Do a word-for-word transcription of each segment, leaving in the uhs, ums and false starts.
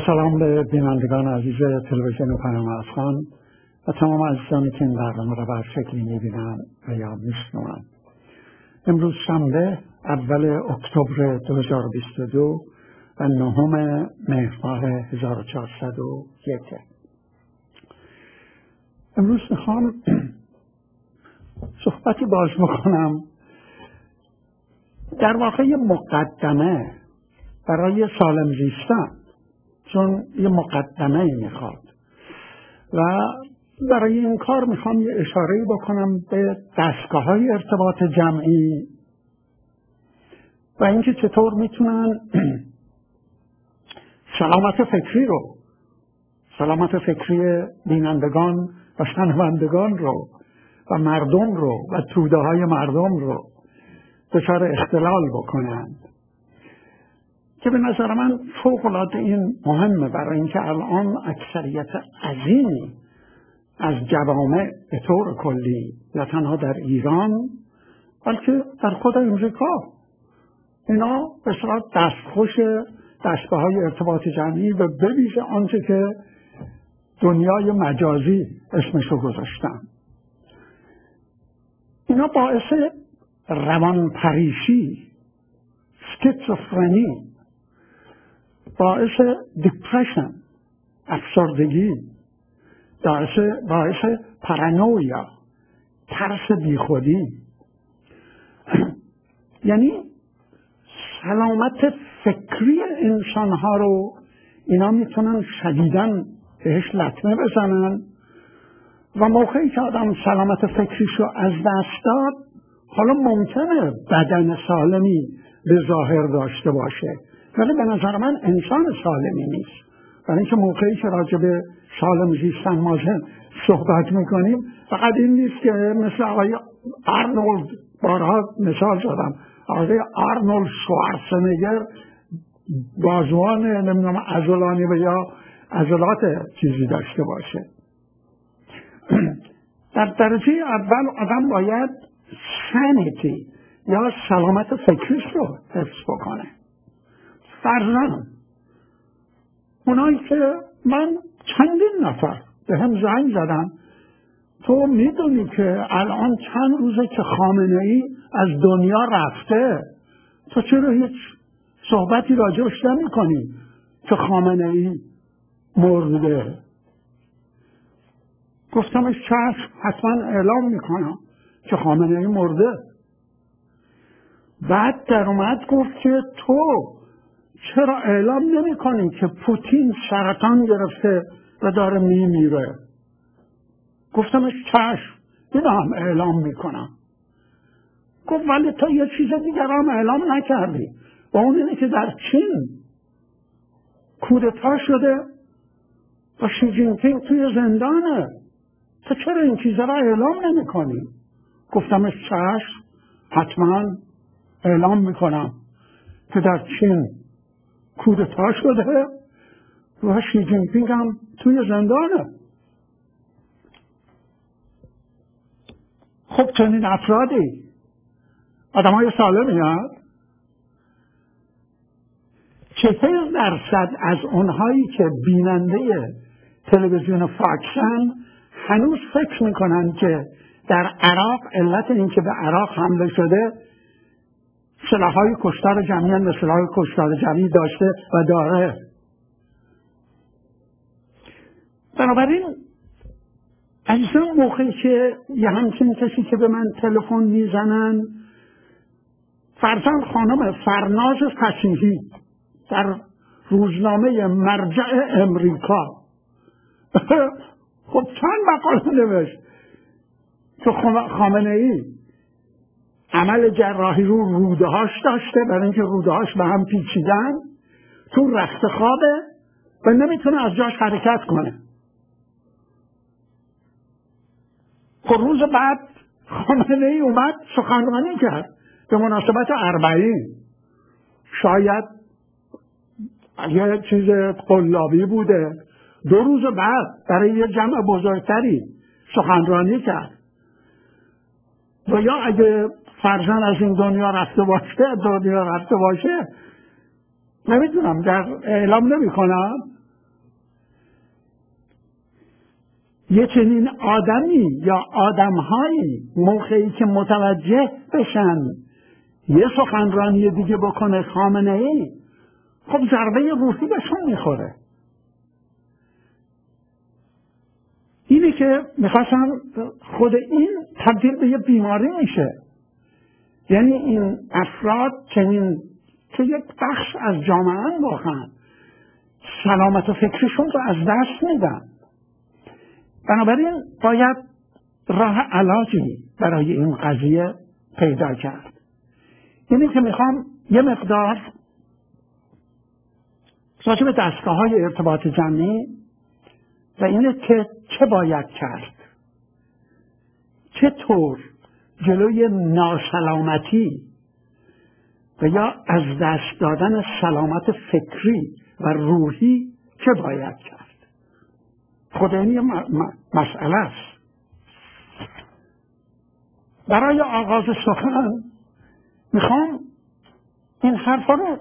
سلام به بینندگان عزیز تلویزیون پیام افغان و تمام عزیزانی که این برنامه را به شکلی می‌بینند و یا می‌شنوند. امروز شنبه اول اکتبر دو هزار و بیست و دو و نهم مهر ماه هزار و چهارصد و یک. امروز میخوام صحبتی باز بکنم در واقع یه مقدمه برای سالم زیستن، چون یه مقدمه میخواد و برای این کار میخوام یه اشاره بکنم به دستگاه های ارتباط جمعی و اینکه چطور میتونن سلامت فکری رو سلامت فکری بینندگان و شنوندگان رو و مردم رو و توده های مردم رو دچار اختلال بکنند، که به نظر من فوق‌العاده این مهمه، برای اینکه الان اکثریت عظیمی از جوامع به طور کلی، نه تنها در ایران بلکه در خود امریکا، اینا به صورت دستخوش دستگاه های ارتباط جمعی و به ویژه آنچه که دنیای مجازی اسمشو گذاشتن، اینا باعث روانپریشی، اسکیزوفرنی، باعث دیپرشن، افسردگی، باعث باعث پارانویا، ترس بیخودی، یعنی سلامت فکری انسانها رو اینا میتونن شدیداً بهش لطمه بزنن و موقعی که آدم سلامت فکریشو از دست داد، حالا ممکنه بدن سالمی به ظاهر داشته باشه ولی به نظر من انسان سالمی نیست. برای اینکه موقعی که راجع به سالم زیستن ما صحبت میکنیم فقط این نیست که مثل آقای آرنولد، بارها مثال زدم، آقای آرنولد شوارزنگر بازوان نمیدونم عضلانی و یا عضلات چیزی داشته باشه. در درجه اول آدم باید سانیتی یا سلامت فکریش رو حفظ بکنه. فرزن اونایی که من چندین نفر به هم زنگ زدن، تو میدونی که الان چند روزه که خامنه ای از دنیا رفته، تو چرا هیچ صحبتی راجعش نمی کنی که خامنه ای مرده؟ گفتمش چشم، حتما اعلام میکنم که خامنه ای مرده. بعد در اومد گفت که تو چرا اعلام نمی کنی که پوتین سرطان گرفته و داره میمیره؟ گفتمش چشم، اینو هم اعلام میکنم. گفت ولی تو یه چیز دیگر هم اعلام نکردی، و اون اینه که در چین کودتا شده و شی جین پینگ توی زندانه، تو چرا این چیزا را اعلام نمی کنی؟ گفتمش چشم، حتما اعلام میکنم که در چین کودتا شده و شی جین پینگ هم توی زندانه. خب چنین افرادی آدم های سالمی هست؟ چهل درصد از اونهایی که بیننده تلویزیون فاکسن هنوز فکر میکنن که در عراق علت این که به عراق حمله شده سلاح‌های کشتار جمعی و سلاح‌های کشتار جمعی داشته و داره. بنابراین عزیزان، موقعی که یه همچین کسی که به من تلفن میزنن، فرزند خانم فرناز فسیحی در روزنامه مرجع امریکا خب چند مقاله نوشت که خامنه ای عمل جراحی رو روده هاش داشته، برای اینکه روده هاش به هم پیچیدن، تو رخت خوابه و نمیتونه از جاش حرکت کنه. خب روز بعد خامنه ای اومد سخنرانی کرد به مناسبت اربعین، شاید یه چیز قلابی بوده. دو روز بعد برای یه جمع بزرگتری سخنرانی کرد و یا اگه فرزن از این دنیا رفته باشه دنیا رفته باشه نمیدونم، در اعلام نمی کنم یه چنین آدمی یا آدمهایی موقعی که متوجه بشن یه سخنرانی دیگه بکنه خامنه ای، خب ضربه روحی بهشون میخوره. اینه که میخواستم خود این تبدیل به یه بیماری میشه. یعنی این افراد چنین که یک بخش از جامعه واقعا سلامت و فکرشون رو از دست میدن. بنابراین باید راه علاجی برای این قضیه پیدا کرد. اینه که میخوام یه مقدار راجع به دستگاه های ارتباط جمعی و اینه که چه باید کرد، چطور جلوی ناسلامتی و یا از دست دادن سلامت فکری و روحی چه باید کرد. خود این یه مسئله است. برای آغاز سخن میخوام این حرفا رو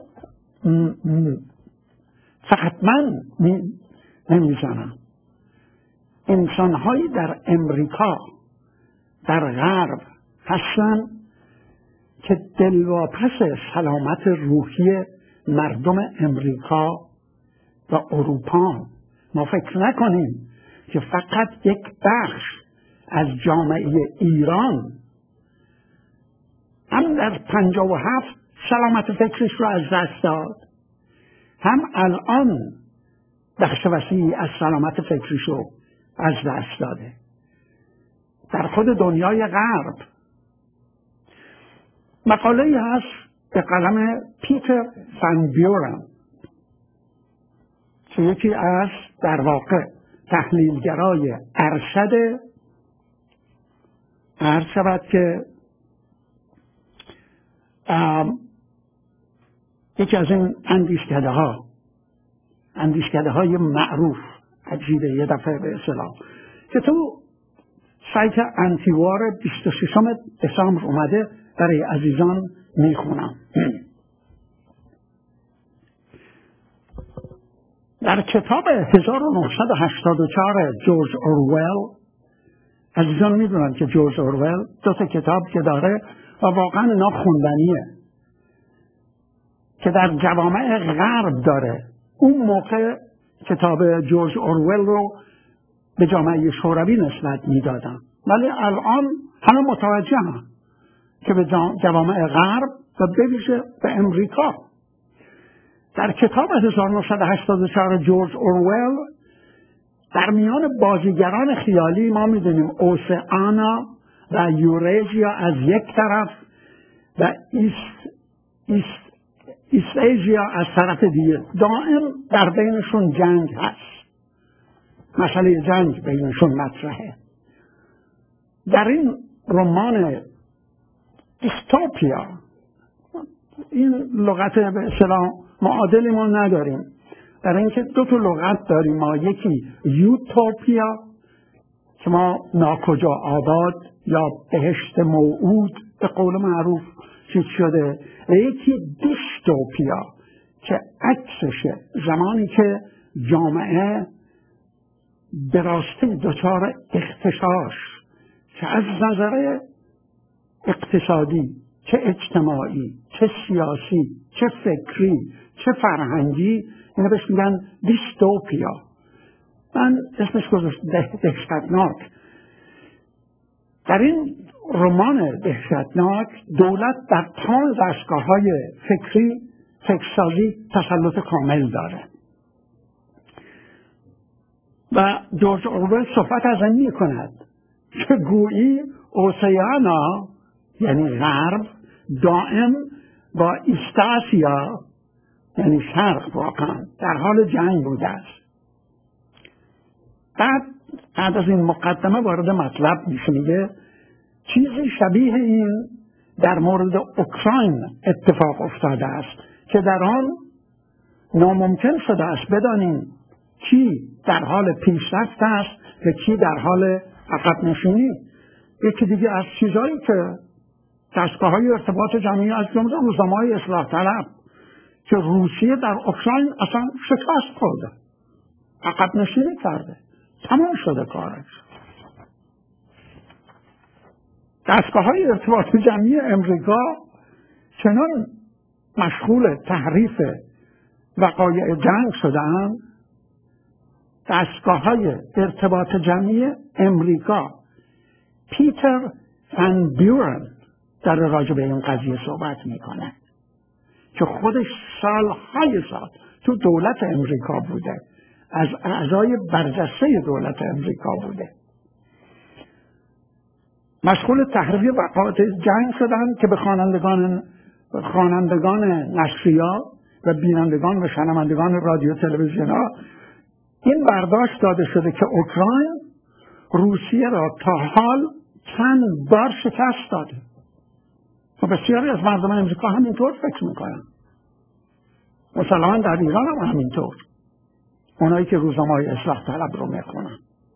فقط من نمیزنم. انسانهایی در امریکا در غرب هستن که دلواپس سلامت روحی مردم امریکا و اروپا. ما فکر نکنیم که فقط یک بخش از جامعه ایران هم در پنجاه و هفت سلامت فکرش رو از دست داد، هم الان بخش وسیعی از سلامت فکرش رو از دست داده. در خود دنیای غرب مقاله‌ای هست به قلم پیتر فان بیورن که یکی از در واقع تحلیلگرای ارشد عرض شود که یکی از این اندیشکده ها اندیشکده های معروف عجیبه یه دفعه به اصطلاح که تو سایت انتیوار بیست و ششم دسامبر اومده برای عزیزان میخونم. در کتاب هزار و نهصد و هشتاد و چهار جورج اورول، عزیزان میدونن که جورج اورول دو تا کتاب که داره و واقعا اینا خوندنیه که در جوامع غرب داره. اون موقع کتاب جورج اورول رو به جامعه شوروی نسبت میدادن، ولی الان همه متوجه هم که به جوامع غرب و به ویژه به امریکا. در کتاب هزار و نهصد و هشتاد و چهار جورج اورول در میان بازیگران خیالی ما میدونیم اوسیانا و یوریزیا از یک طرف و ایست ایست ایست ایژیا از طرف دیگه، دائم در بینشون جنگ هست، مسئله جنگ بینشون مطرحه. در این رمان دیستوپیا، این لغت به اصطلاح معادلی ما نداریم، در اینکه دو تا لغت داریم ما، یکی یوتوپیا که ما ناکجا آباد یا بهشت موعود به قول معروف چیز شده، و یکی دیستوپیا که عکسشه، زمانی که جامعه به راستی دچار اختشاش که از نظر اقتصادی چه اجتماعی چه سیاسی چه فکری چه فرهنگی، اینو بهش میگن دیستوپیا. من اسمش گذاشتم دهشتناک. در این رمان دهشتناک دولت در تمام دستگاه‌های فکری فکرسازی تسلط کامل داره و جورج اورول صحبت از این می کند که گویی اوسیانا یعنی غرب دائم با ایستاسیا یعنی شرق واقعا در حال جنگ بوده است. بعد بعد از این مقدمه وارد مطلب میشه، میگه چیزی شبیه این در مورد اوکراین اتفاق افتاده است که در آن ناممکن شده است بدانیم کی در حال پیشرفت است و کی در حال عقب نشینی. یکی دیگه از چیزهایی که دستگاه‌های ارتباط جمعی از جمله روزنامه‌های اصلاح طلب که روسیه در اوکراین اصلا شکست خورده، عقب نشینی کرده، تمام شده کارش. دستگاه های ارتباط جمعی امریکا چنان مشغول تحریف وقایع جنگ شدن، دستگاه های ارتباط جمعی امریکا، پیتر فن بیورن در راجع به این قضیه صحبت میکنه که خودش سالهای سال تو دولت امریکا بوده، از اعضای برجسته دولت امریکا بوده، مشغول تحریف وقایع جنگ شدن که به خوانندگان خوانندگان نشریات و بینندگان و شنوندگان رادیو تلویزیون ها این برداشت داده شده که اوکراین روسیه را تا حال چند بار شکست داده و بسیاری از مردم امریکا همینطور فکر میکنن. مسلماً در ایران هم همینطور، اونایی که روزنامه‌های اصلاح طلب رو میخونن.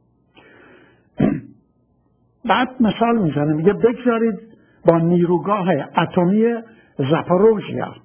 بعد مثال میزنه، میگه بگذارید با نیروگاه اتمی زاپاروژیا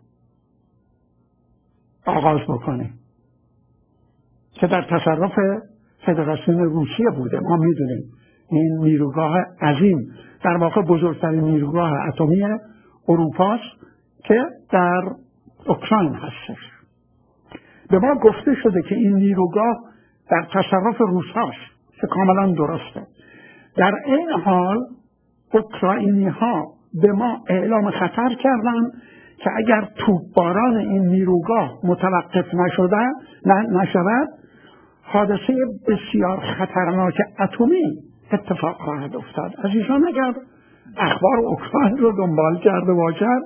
آغاز بکنه که در تصرف فدراسیون روسیه بوده. ما میدونیم این نیروگاه عظیم، در واقع بزرگترین نیروگاه اتمی اروپاست که در اوکراین هستش. به ما گفته شده که این نیروگاه در تصرف روس هست که کاملا درسته. در این حال اوکراینی ها به ما اعلام خطر کردن که اگر توپباران این نیروگاه متوقف نشده نشود حادثه بسیار خطرناک اتمی اتفاق خواهد افتاد. عزیزان اگر اخبار اوکراین رو دنبال کرده باشد،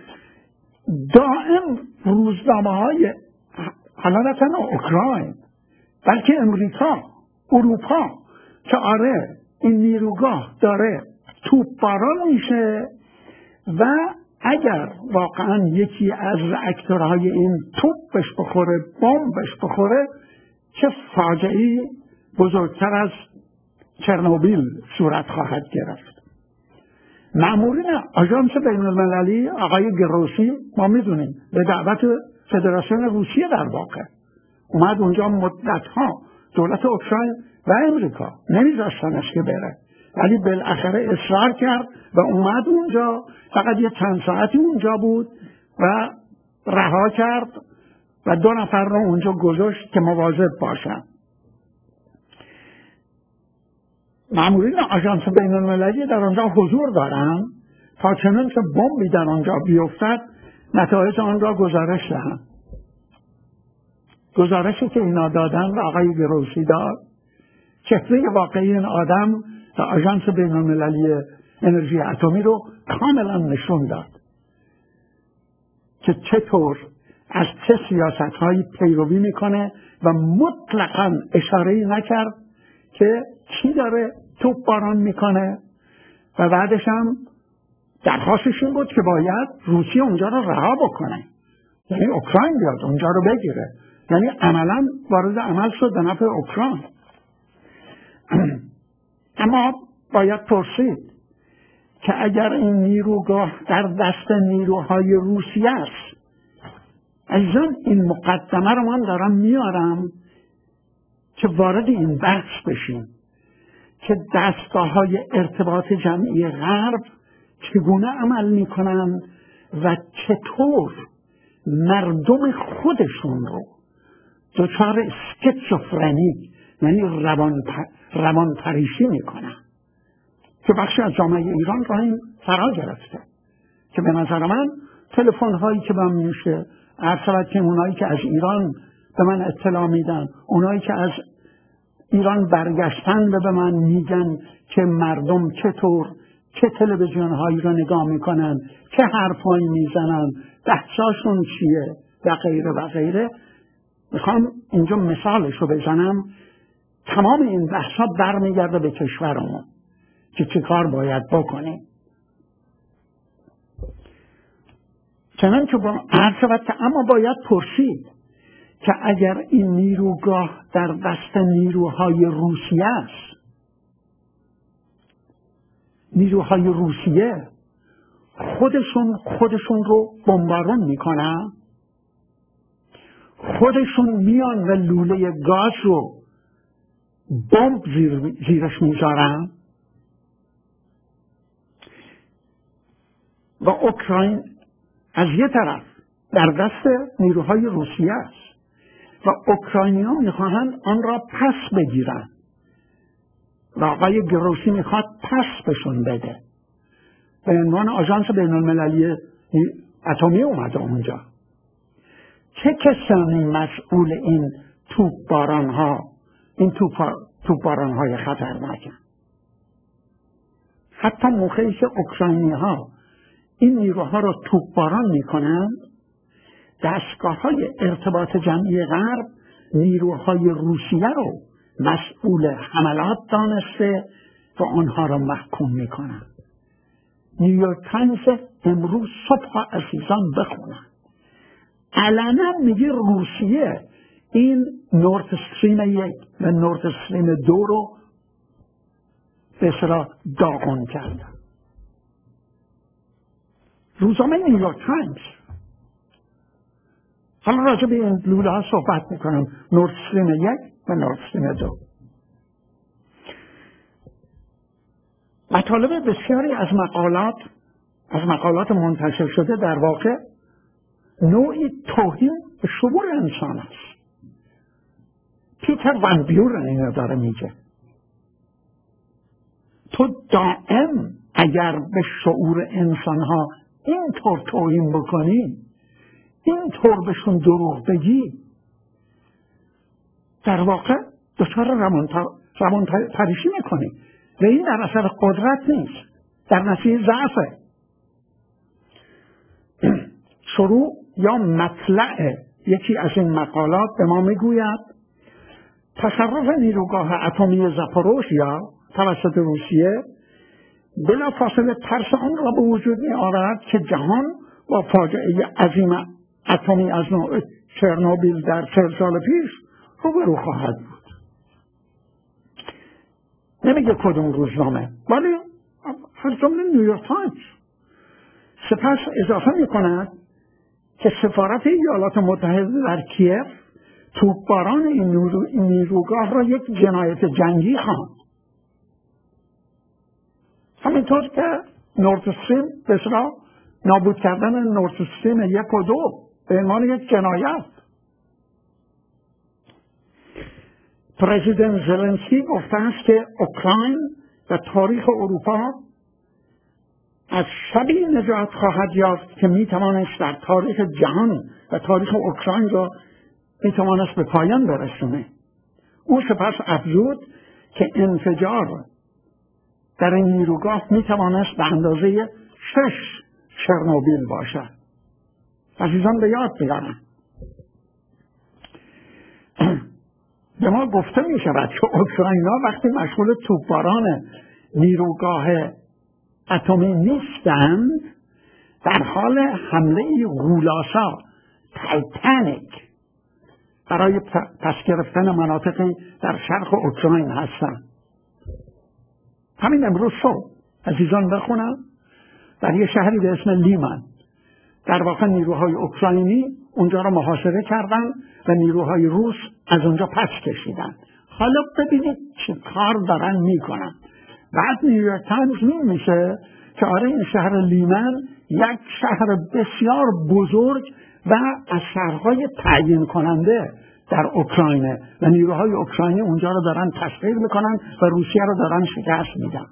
دائم روزنامه های حالا نه تنها اوکراین بلکه امریکا، اروپا که آره این نیروگاه داره توپباران میشه و اگر واقعا یکی از راکتورهای این توپش بخوره، بمبش بخوره، چه فاجعه‌ای بزرگتر از چرنوبیل صورت خواهد گرفت. مأمورین آژانس بین‌المللی آقای گروسی، ما میدونیم به دعوت فدراسیون روسیه در واقع اومد اونجا، مدتها دولت اوکراین و امریکا نمیذاشتنش که بره، ولی بالاخره اصرار کرد و اومد اونجا. فقط یه چند ساعتی اونجا بود و رها کرد و دو نفر رو اونجا گذاشت که مواظب باشن. مامورین آژانس بین‌المللی در آنجا حضور دارن تا چنان که بمبی در آنجا بیفتد نتایج آن را گزارش دهند. گزارشی که اینا دادن و آقای گروسی داد، چهره واقعی این آدم و آژانس بین‌المللی انرژی اتمی رو کاملا نشون داد که چطور از چه سیاست‌هایی پیروی میکنه و مطلقاً اشاره‌ای نکرد که چی داره توپباران میکنه و بعدش هم درخواستش این بود که باید روسیه اونجا رو رها بکنه، یعنی اوکراین بیاد اونجا رو بگیره، یعنی عملاً وارد عمل شد به نفع اوکراین. اما باید پرسید که اگر این نیروگاه در دست نیروهای روسیه است، عزیزان این مقدمه رو من دارم میارم که وارد این بحث بشیم که دستگاه های ارتباط جمعی غرب چگونه عمل میکنن و چطور مردم خودشون رو دچار اسکیزوفرنی یعنی روان روان پریشی میکنن که بخشی از جامعه ایران را این فرا گرفته. که به نظر من تلفن هایی که من میشه عرض که اونایی که از ایران به من اطلاع میدن، اونایی که از ایران برگشتن و به من میگن که مردم چطور چه تلویزیون هایی رو نگاه میکنن، چه حرفایی میزنن، بحثاشون چیه و غیره و غیره. میخوام اینجا مثالش رو بزنم. تمام این بحثا برمیگرده به کشورمون که چه کار باید بکنیم. چنان که با عرض و اما باید پرسید که اگر این نیروگاه در دست نیروهای روسیه است، نیروهای روسیه خودشون خودشون رو بمبارون میکنن، خودشون میان و لوله گاز رو بمب زیر زیرش میذارن و اوکراین از یه طرف در دست نیروهای روسیه است و اوکراینی‌ها میخواهند آن را پس بگیرن و آقای گروسی میخواد پس بهشون بده. به عنوان آژانس بین المللی اتمی اومده اونجا. چه کسانی مسئول این توپ باران ها این توپ, توپ باران های خطرناک؟ حتی موقعی که اوکراینی ها این نیروها را توپ باران میکنند، دستگاه های ارتباط جمعی غرب نیروهای روسیه رو مسئول حملات دانسته و آنها را محکوم میکنند. نیویورک تایمز امروز صبح عزیزان بخونند علنا میگه روسیه این نورد استریم یک و نورد استریم دو رو به اصطلاح داغون کرده. روزنامه نیویورک تایمز. حالا راجع به این لوله ها صحبت میکنم، نورد استریم یک و نورد استریم دو. مطالب بسیاری از مقالات از مقالات منتشر شده در واقع نوعی توهین به شعور انسان است. پیتر وان بیورن اینو داره میگه. تو دائم اگر به شعور انسان ها اینطور توهین بکنی، اینطور بهشون دروغ بگی، در واقع دچار روان پریشی میکنی و این در اثر قدرت نیست، در نتیجه ضعفه. شروع یا مطلع یکی از این مقالات به ما میگوید تصرف نیروگاه اتمی زاپاروژیا توسط روسیه بلافاصله ترس آن را به وجود می آورد که جهان با فاجعه عظیم اتمی از نوع چرنوبیل در چهل سال پیش روبرو خواهد بود. نمیگه کدوم روزنامه، ولی از جمله نیویورک تایمز. سپس اضافه می کند که سفارت ایالات متحده در کیف توپباران این نیروگاه را یک جنایت جنگی خواند. همینطور که نورد استریم به اصطلاح نابود کردن نورد استریم یک و دو به عنوان یک جنایت. پرزیدنت زلنسکی گفته است که اوکراین و تاریخ اروپا از شبی نجات خواهد یافت که میتوانست در تاریخ جهان و تاریخ اوکراین را میتوانست به پایان برسونه. او سپس افزود که انفجار در این نیروگاه میتوانست به اندازه شش چرنوبیل باشد. عزیزان به یاد بیارن به ما گفته می شود که اوکراینیا وقتی مشغول توپباران نیروگاه اتمی نیستند، در حال حمله غولاسا تایتانیک برای پس گرفتن مناطقی در شرق اوکراین هستند. همین امروز صبح عزیزان بخونم در یه شهری به اسم لیمن در واقع نیروهای اوکراینی اونجا را محاصره کردن و نیروهای روس از اونجا پس کشیدن. حالا ببینید چه کار دارن میکنن. بعد نیویورک تایمز میمیشه که آره این شهر لیمن یک شهر بسیار بزرگ و از شهرهای تعیین کننده در اوکراینه و نیروهای اوکراینی اونجا رو دارن تسخیر میکنن و روسیه رو دارن شکست میدن.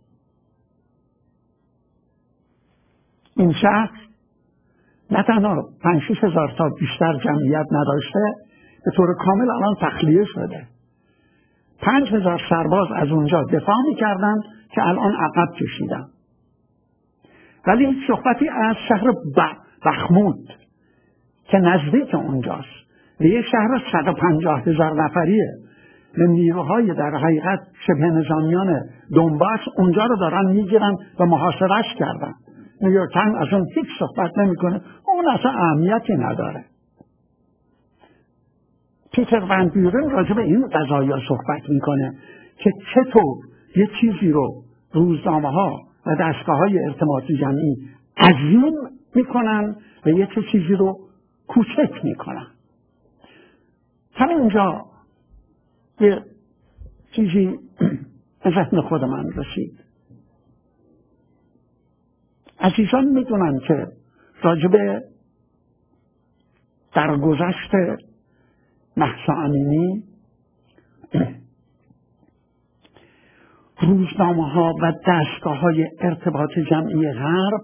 این شهر نه تنها پنج شش هزار تا بیشتر جمعیت نداشته، به طور کامل الان تخلیه شده. پنج هزار سرباز از اونجا دفاع میکردن که الان عقب کشیدن. ولی این صحبتی از شهر بخمود که نزدیک اونجاست و یه شهر صد و پنجاه هزار نفریه و نیروهای در حقیقت شبه نظامیان دونباس اونجا رو دارن میگیرن و محاصرهش کردن. نیویورک تایمز از اون هیچ صحبت نمیکنه، اون اصلا اهمیتی نداره. پیتر وان بیورن راجع به این قضایا صحبت میکنه که چطور یه چیزی رو روزنامه ها و دستگاه های ارتباطی جمعی عظیم میکنن و یه چیزی رو کوچک میکنن. همینجا یه چیزی به ذهن خود من رسید. عزیزان میدونن که راجب درگذشت مهسا امینی روزنامه ها و دستگاه های ارتباط جمعی غرب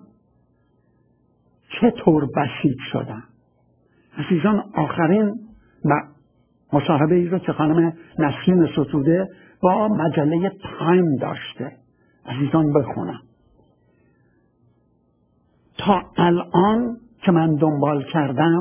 چطور بسیج شدن؟ عزیزان آخرین مصاحبه ای رو که خانم نسرین ستوده با مجله تایم داشته، عزیزان بخونم. تا الان که من دنبال کردم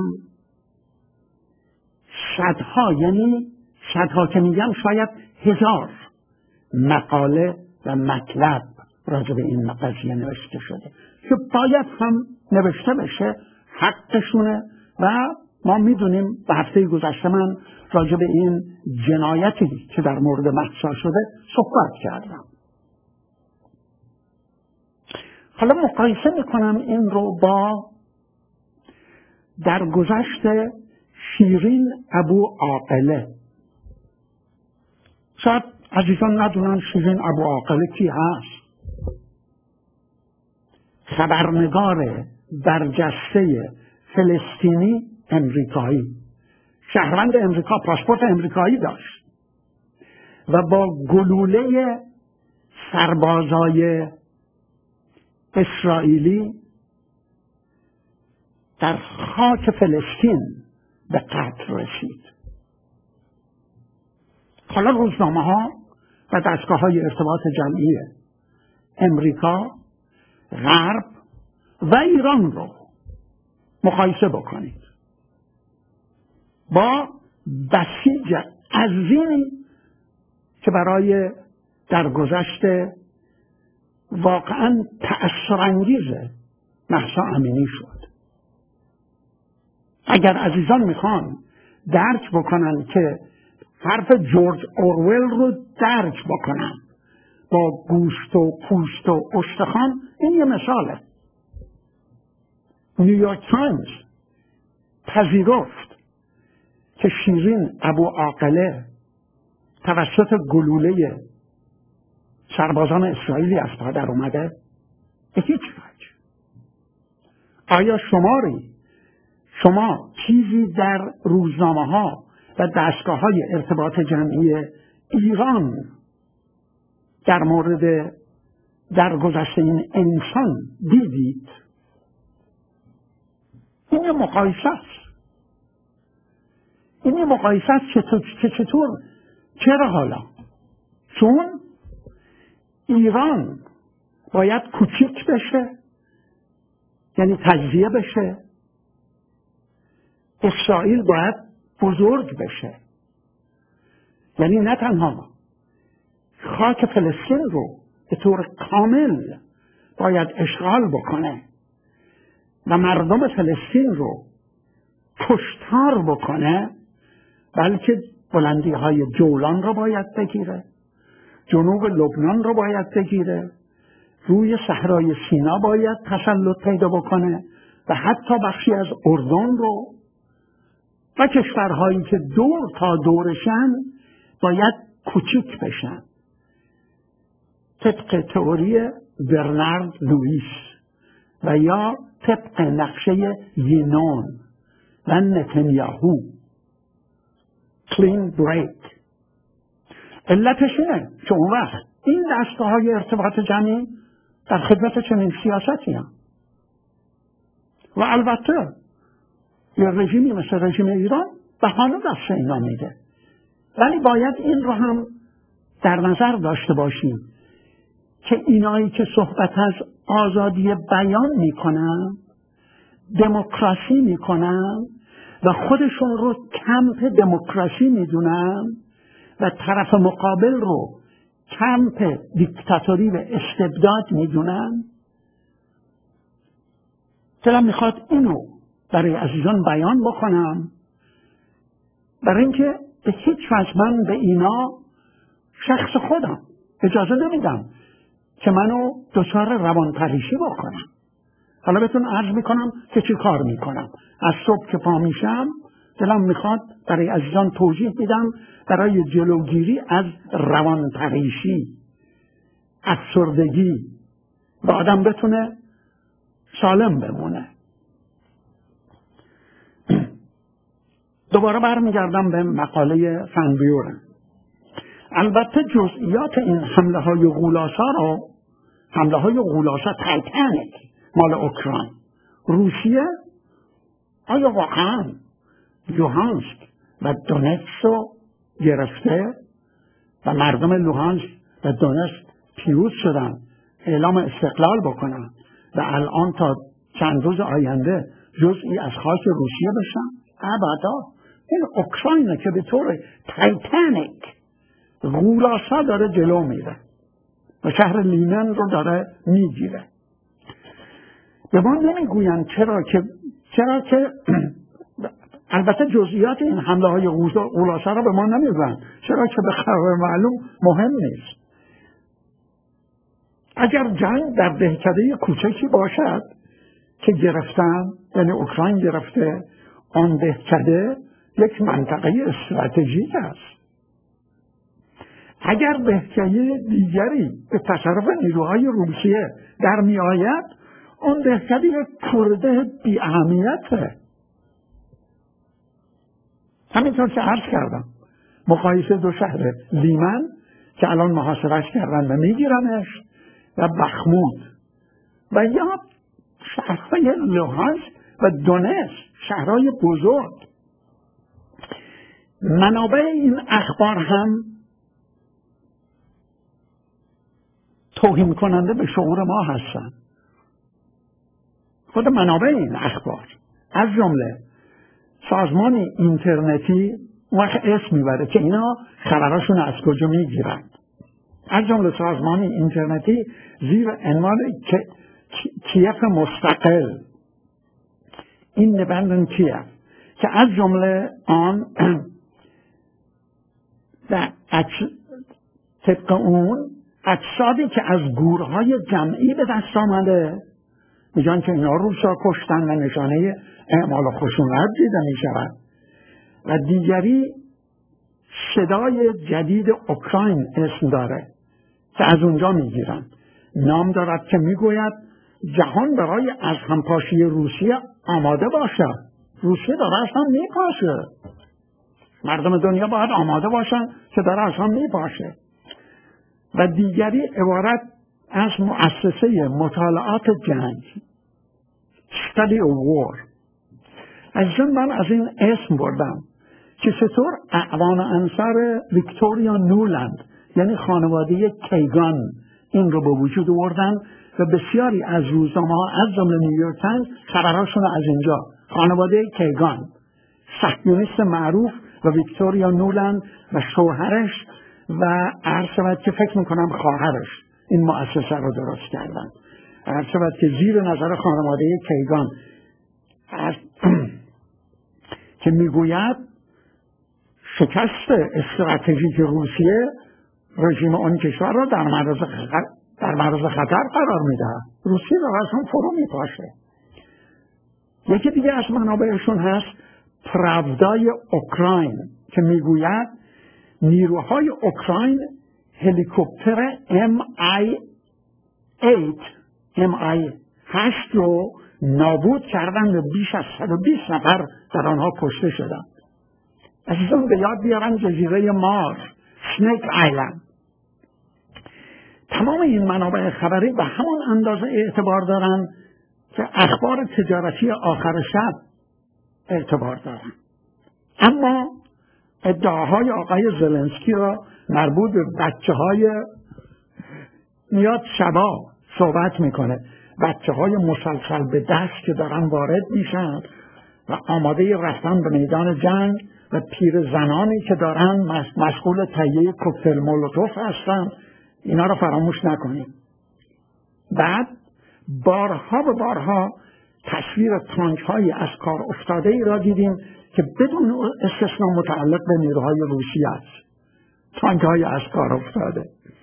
صدها، یعنی صدها که میگم شاید هزار مقاله و مطلب راجع به این قضیه نوشته شده که باید هم نوشته بشه، حقشونه. و ما میدونیم به هفته گذشته من راجع به این جنایتی که در مورد مهسا شده صحبت کردم. حالا مقایسه میکنم این رو با درگذشت شیرین ابو عاقله. شاید عزیزان ندونن شیرین ابو عاقله کی هست. خبرنگار برجسته فلسطینی امریکایی، شهروند امریکا، پاسپورت امریکایی داشت و با گلوله سربازای اسرائیلی در خاک فلسطین به قتل رسید. حالا روزنامه ها و دستگاه های ارتباط جمعی امریکا، غرب و ایران رو مقایسه بکنید با بسیج عظیمی که برای درگذشت واقعا تأثیرانگیز مهسا امینی شد. اگر عزیزان میخوان درک بکنن که حرف جورج اورول رو درک بکنن با گوشت و پوست و استخوان، این یه مثاله. نیویورک تایمز پذیرفت که شیرین ابو عاقله توسط گلوله سربازان اسرائیلی از پا در اومده. به هیچ وجه. آیا شماری شما چیزی در روزنامه ها و دستگاه های ارتباط جمعی ایران در مورد درگذشت این انسان دیدید؟ این یه مقایسه است. این یه مقایسه است که چطور؟ چرا حالا؟ چون ایران باید کوچیک بشه، یعنی تجزیه بشه. اسرائیل باید بزرگ بشه، یعنی نه تنها خاک فلسطین رو به طور کامل باید اشغال بکنه و مردم فلسطین رو کشتار بکنه، بلکه بلندی های جولان رو باید بگیره، جنوب لبنان رو باید بگیره، روی صحرای سینا باید تسلط پیدا بکنه و حتی بخشی از اردن رو و کشورهایی که دور تا دورشن باید کوچیک بشن. طبق تئوری برنارد لوئیس و یا طبق نقشه یینون و نتانیاهو، کلین بریک. علتش اینه که اون وقت این دستگاه های ارتباط جمعی در خدمت چنین سیاستی هم. و البته یه رژیمی مثل رژیم ایران بهانه دست اینا میده، ولی باید این رو هم در نظر داشته باشیم که اینایی که صحبت از آزادی بیان میکنن، دموکراسی میکنن و خودشون رو کمپ دموکراسی میدونن و طرف مقابل رو کمپ دیکتاتوری و استبداد میدونن، دلم میخواد اینو برای عزیزان بیان بکنم، برای اینکه به هیچ وجه من به اینا شخص خودم اجازه نمیدم که منو دچار روانپریشی بکنم. حالا بهتون عرض میکنم که چی کار میکنم. از صبح که پا میشم دلم میخواد برای عزیزان توضیح بدم برای جلوگیری از روانپریشی، افسردگی و آدم بتونه سالم بمونه. دوباره برمیگردم به مقاله فنبیورن. البته جزئیات این حمله های غولاسا رو، حمله های غولاسا تایتانیک مال اوکراین، روسیه آیا واقعا لوهانسک و دونتسک رو گرفته و مردم لوهانسک و دونتسک پیروز شدن، اعلام استقلال بکنن و الان تا چند روز آینده جزئی از خاک روسیه بشن؟ ابدا. این اوکراینه که به طور تایتانیک غولاسا داره جلو میره و شهر لینن رو داره میگیره. به ما نمیگوین چرا که چرا که البته جزئیات این حمله های غولاسا رو به ما نمیگوین، چرا که به خبر معلوم مهم نیست. اگر جنگ در دهکده کوچکی باشد که گرفتن، یعنی اوکراین گرفته، آن دهکده یک منطقه استراتژیک است. اگر دهکده دیگری به تصرف نیروهای روسیه در می آید، آن دهکده یک کرده بی اهمیته. همینطور که عرض کردم، مقایسه دو شهر لیمن که الان محاصره‌اش کردن و میگیرنش و بخمود و یا شهرهای لوهانسک و دونتسک، شهرهای بزرگ. منابع این اخبار هم توهین کننده به شعور ما هستند. خود منابع این اخبار از جمله سازمان اینترنتی وقت اسم میبره که اینا خبراشون از کجا میگیرند. از جمله سازمان اینترنتی زیر عنوان کیف مستقل، این نبندن کیف، که از جمله آن در طبق اون اجسادی که از گورهای جمعی به دست آمده، میگن که اینا روسا کشتن و نشانه اعمال خشونت دیده میشود. و دیگری صدای جدید اوکراین اسم داره که از اونجا میگیرن، نام دارد که میگوید جهان برای از همپاشی روسیه آماده باشد. روسیه داره از هم میپاشه، مردم دنیا باید آماده باشن که داره از هم میپاشه. و دیگری عبارت از مؤسسه مطالعات جنگ، Study of War. از من از این اسم بردم که چطور اعوان انصار ویکتوریا نولند، یعنی خانواده کیگان، این رو به وجود آوردن و بسیاری از روزنامه‌ها از جمله نیویورک تایمز خبرهاشون از اینجا، خانواده کیگان، صهیونیست معروف و ویکتوریا نولند و شوهرش و عرض شود که فکر میکنم خواهرش این مؤسسه رو درست کردن. عرض شود که زیر نظر خانواده کیگان که میگوید شکست استراتژیک روسیه رژیم آن کشور را در معرض خطر در معرض خطر قرار میدهد. روسیه را اصلا فرو میپاشه. یکی دیگه از منابعشون هست پراودای اوکراین که میگوید نیروهای اوکراین هلیکوپتر ام آی هشت ام آی هشت رو نابود کردن و بیش از صد و بیست نفر در آنها کشته شدند. عزیزان به یاد بیارن جزیره مار، سنیک آیلند. تمام این منابع خبری به همان اندازه اعتبار دارند که اخبار تجارتی آخر شب اعتبار دارند. اما ادعاهای آقای زلنسکی را مربوط به بچه های میاد شبا صحبت میکنه، بچه های مسلسل به دست که دارن وارد میشن و آماده رفتن به میدان جنگ و پیر زنانی که دارن مشغول تهیه کوکتل مولوتوف هستن، اینا رو فراموش نکنیم. بعد بارها و بارها تصویر تانک های از کار افتاده ای را دیدیم که بدون استثنا متعلق به نیروهای روسیه است. تانک های از کار افتاده.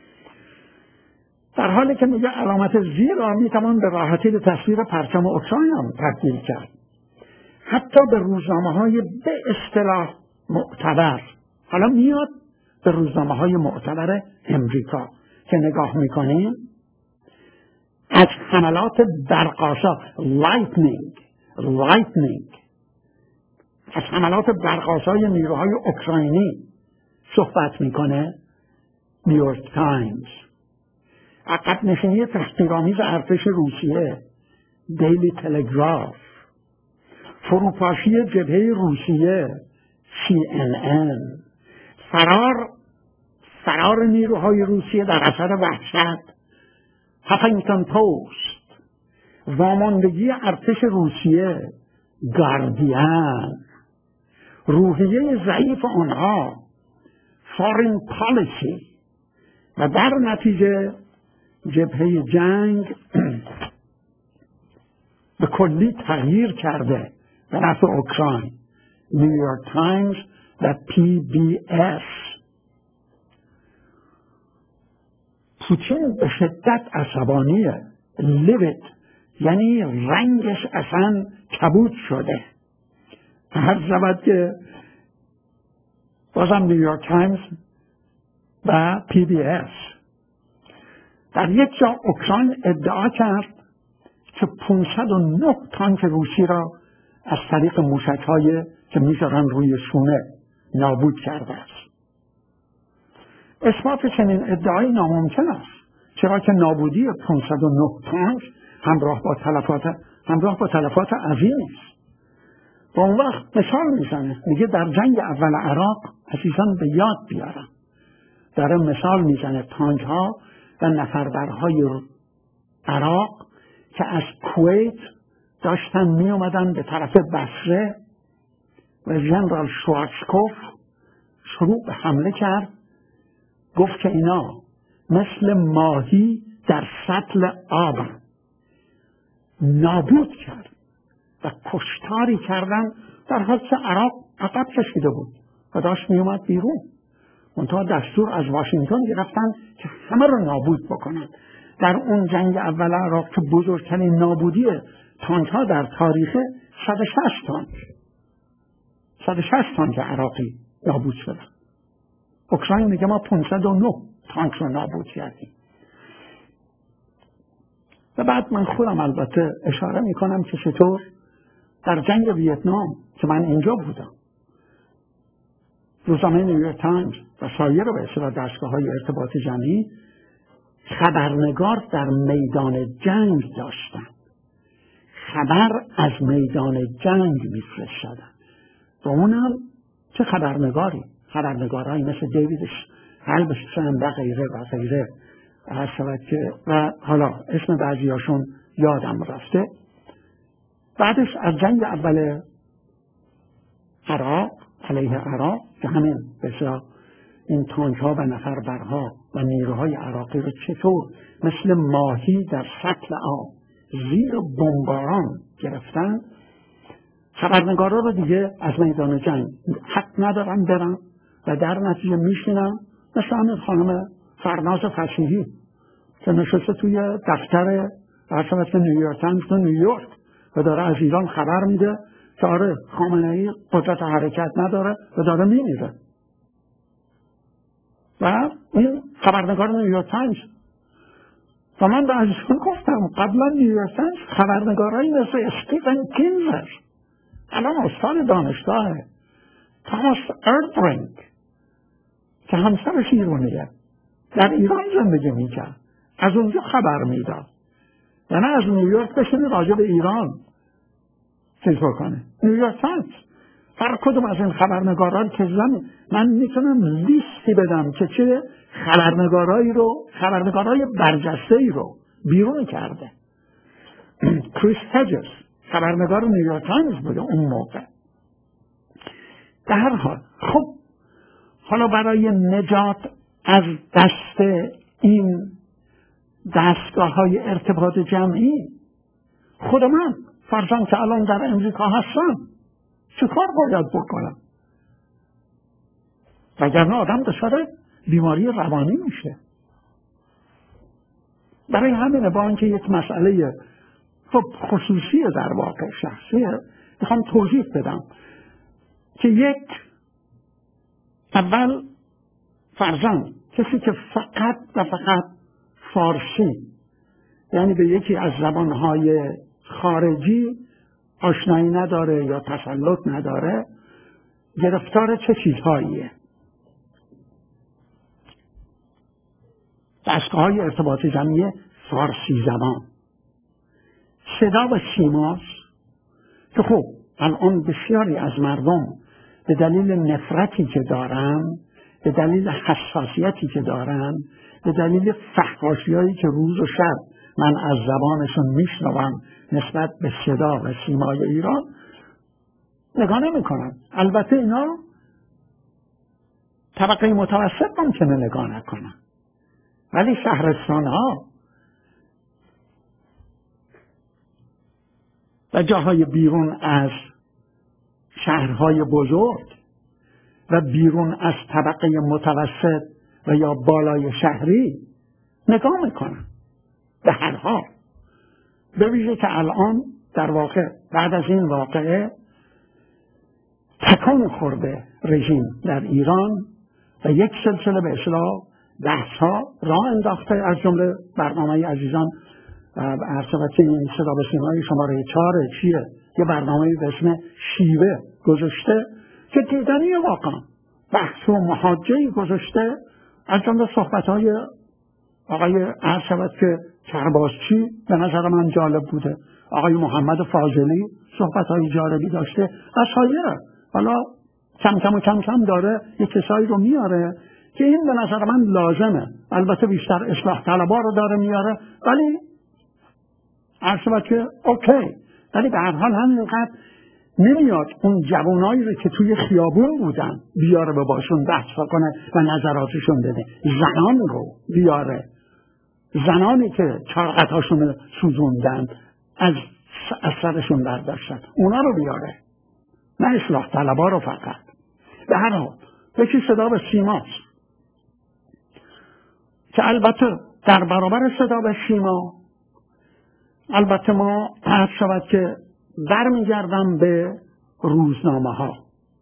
در حالی که میگه علامت زیر را میتوان به راحتی به تصویر پرچم اوکراین هم تبدیل کرد. حتی به روزنامه های به اصطلاح معتبر، حالا میاد به روزنامه های معتبر امریکا که نگاه میکنیم، از حملات برق‌آسا لایتنینگ لایتنینگ از حملات برق‌آسای نیروهای اوکراینی صحبت میکنه. نیویورک تایمز. عقب نشینی تحقیرآمیز ارتش روسیه، دیلی تلگراف. فروپاشی جبهه روسیه، سی ان ان. فرار فرار نیروهای روسیه در اثر وحشت، هافینگتون پست. واماندگی ارتش روسیه، گاردین. روحیه ضعیف آنها، فارین پالیسی. و در نتیجه جبهه جنگ به کلی تغییر کرده به نفع اوکراین. نیویورک تایمز و پی بی اس. پوتین به شدت عصبانیه، لیوید، یعنی رنگش اصلا کبود شده. هر زبد که بازم نیویورک تایمز و پی بی اس در یک جا اوکراین ادعا کرد که پانصد و نه تانک روسی را از طریق موشک‌های که می‌ذارن روی شونه نابود کرده است. اثبات چنین ادعایی ناممکن است، چرا که نابودی پانصد و نه تانک همراه با تلفات همراه با تلفات عظیمی است. و اون وقت مثال میزنه، میگه در جنگ اول عراق، عزیزان به یاد بیارم، داره مثال میزنه تانک ها و نفربرهای عراق که از کویت داشتن می اومدن به طرف بصره و ژنرال شوارزکوف شروع به حمله کرد. گفت که اینا مثل ماهی در سطل آب نابود کرد و کشتاری کردن، در حالی که عراق عقب کشیده بود و داشت می اومد بیرون. منتها دستور از واشنگتن گرفتن که همه رو نابود بکنن. در اون جنگ اول عراق که بزرگترین نابودی تانک ها در تاریخ، صد و شصت تانک صد و شصت تانک عراقی نابود شدن. اوکراین میگه ما پانصد و نه تانک رو نابود کردیم. و بعد من خودم البته اشاره میکنم که چطور در جنگ ویتنام که من اینجا بودم، روزنامه نیویورک تایمز و سایر به اصطلاح دستگاه‌های ارتباط جمعی خبرنگار در میدان جنگ داشتن، خبر از میدان جنگ میفرستادن. و اونم چه خبرنگاری؟ خبرنگارایی مثل دیوید هالبسترن و غیره و غیره و حالا اسم بعضیاشون یادم رفته. بعدش از جنگ اول عراق علیه عراق که همین بسیار این تانک ها و نفربرها و نیروهای عراقی رو چطور مثل ماهی در سطل آب زیر بمباران گرفتن، خبرنگارا رو دیگه از میدان جنگ حق ندارن برن و در نتیجه میشینن، مثل همین خانم فرناز فصیحی که نشسته توی دفتر رسانه نیویورک تایمز تو نیویورک و داره از ایران خبر میده که آره خامنه‌ای قدرت حرکت نداره و داره میمیره. و این خبرنگار نیویورک تایمز. و من به ازشون گفتم قبلا نیویورک تایمز خبرنگارایی مثل استیون کینزر، الان استاد دانشگاه، تاماس اردرینگ که همسرش ایرانیه، در ایران زندگی میکرد، از اونجا خبر میداد. یعنی از نیویورک بشینی راجع به ایران چیز بکنه. نیویورک تایمز. هر کدوم از این خبرنگاران که زمین من میتونم لیستی بدم که چه خبرنگارایی رو خبرنگارای برجسته‌ای رو بیرون کرده. کریس هجز خبرنگار نیویورک تایمز بوده اون موقع. در هر حال خب حالا برای نجات از دست این دستگاه های ارتباط جمعی، خود من فرضاً که الان در امریکا هستم چه کار باید بکنم؟ وگرنه آدم دچار بیماری روانی میشه. برای همینه با اینکه یک مسئله خب خصوصی در واقع شخصیه، میخوام توضیح بدم که یک، اول فرضاً کسی که فقط و فقط فارسی، یعنی به یکی از زبانهای خارجی آشنایی نداره یا تسلط نداره، گرفتار چه چیزهاییه؟ دستگاه‌های ارتباط جمعی فارسی زبان، صدا و سیماست که خب الان بسیاری از مردم به دلیل نفرتی که دارن، به دلیل حساسیتی که دارن، به دلیل فحاشی‌هایی که روز و شب من از زبانشون میشنوم نسبت به صدا و سیمای ایران، نگاه نمی‌کنن. البته اینا طبقه متوسط ممکنه نگاه نکنن، ولی شهرستان‌ها و جاهای بیرون از شهرهای بزرگ و بیرون از طبقه متوسط و یا بالای شهری نگاه میکنن. به هر حال به ویژه که الان در واقع بعد از این واقعه تکان خورده رژیم در ایران و یک سلسله به اصطلاح بحث‌ها راه انداخته، از جمله برنامه عزیزان ارتباطی این صدا به سیمای شماره چهار چیه، یه برنامه به اسم شیوه گذاشته که دیدنی واقعا بحث و محاجهی گذاشته، از جمله صحبت‌های آقای ارشد که کرباسچی به نظر من جالب بوده، آقای محمد فاضلی صحبت‌های جالبی داشته و سایر. حالا کم کم و کم کم داره یک کسایی رو میاره که این به نظر من لازمه، البته بیشتر اصلاح طلبا رو داره میاره، ولی ارشد که اوکی، ولی به هر حال همینقدر نمیاد اون جوانایی رو که توی خیابون بودن بیاره به باشون بحث کنه و نظراتشون بده. زنان رو بیاره، زنانی که چارقتاشون سوزوندن از سرشون برداشتن، اونا رو بیاره، نه اصلاح طلبا رو فقط. به هر حال یکی صدا به سیماست که البته در برابر صدا به سیما البته ما عرض شود که برمیگردم به روزنامه ها.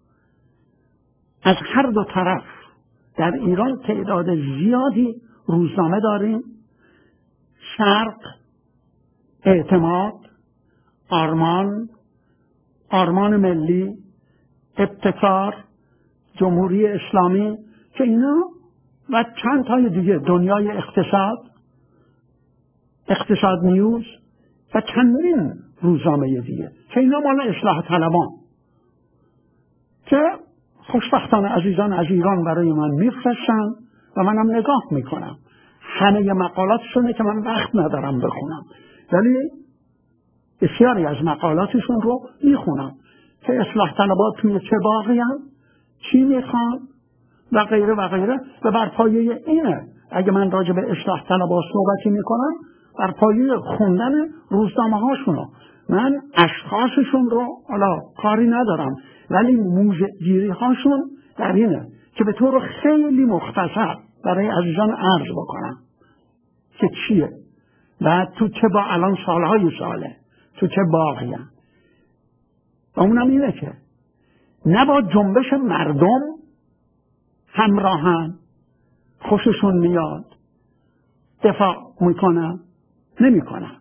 از هر دو طرف در ایران تعداد زیادی روزنامه داریم. شرق، اعتماد، آرمان، آرمان ملی، ابتکار، جمهوری اسلامی، که اینا و چند تای دیگه، دنیای اقتصاد، اقتصاد نیوز و چندین روزنامه دیگه که اینا مال اصلاح طلبان، که خوشبختانه عزیزان از ایران برای من میفرستن و منم نگاه میکنم. همه مقالاتشونه که من وقت ندارم بخونم، ولی بسیاری از مقالاتشون رو میخونم که اصلاح طلبات توی چه باقی هم، چی میخوان و غیره و غیره. و بر پایه اینه اگه من راجع به اصلاح طلبات صحبتی میکنم، بر پایه خوندن روزنامه هاشونو. من اشخاصشون رو حالا کاری ندارم، ولی موضع گیری هاشون در اینه که به طور خیلی مختصر برای عزیزان عرض بکنم که چیه و تو چه با الان سالهای ساله تو چه باقی هم. و اونم اینه که نه با جنبش مردم همراهن، خوششون میاد، دفاع میکنن، نمیکنن.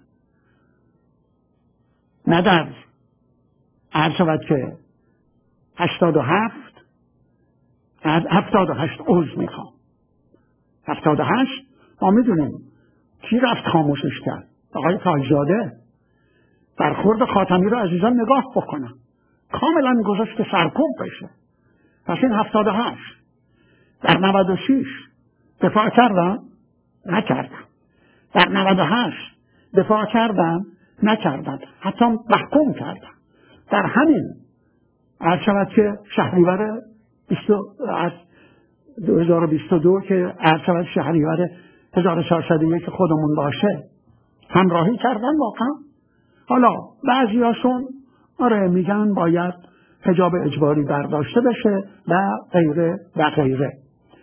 نه در عرض شود که هشتاد و هفت از هفتاد و هشت عوض میخوام هفتاد و هشت ما میدونیم کی رفت خاموشش کرد؟ آقای تاج‌زاده. برخورد خاتمی رو عزیزان نگاه بکنن، کاملا گذاشت که سرکوب بشه. پس این هفتاد و هشت. در نود و شش دفاع کردن؟ نکردن. در نود و هشت دفاع کردن؟ نکردن. حتی محکوم کردن. در همین عرض شود که شهریور از دو هزار و بیست و دو که عرض شود شهریور هزار و چهارصد و یک خودمون باشه همراهی کردن واقعا. حالا بعضی هاشون آره میگن باید حجاب اجباری برداشته بشه و غیره و غیره.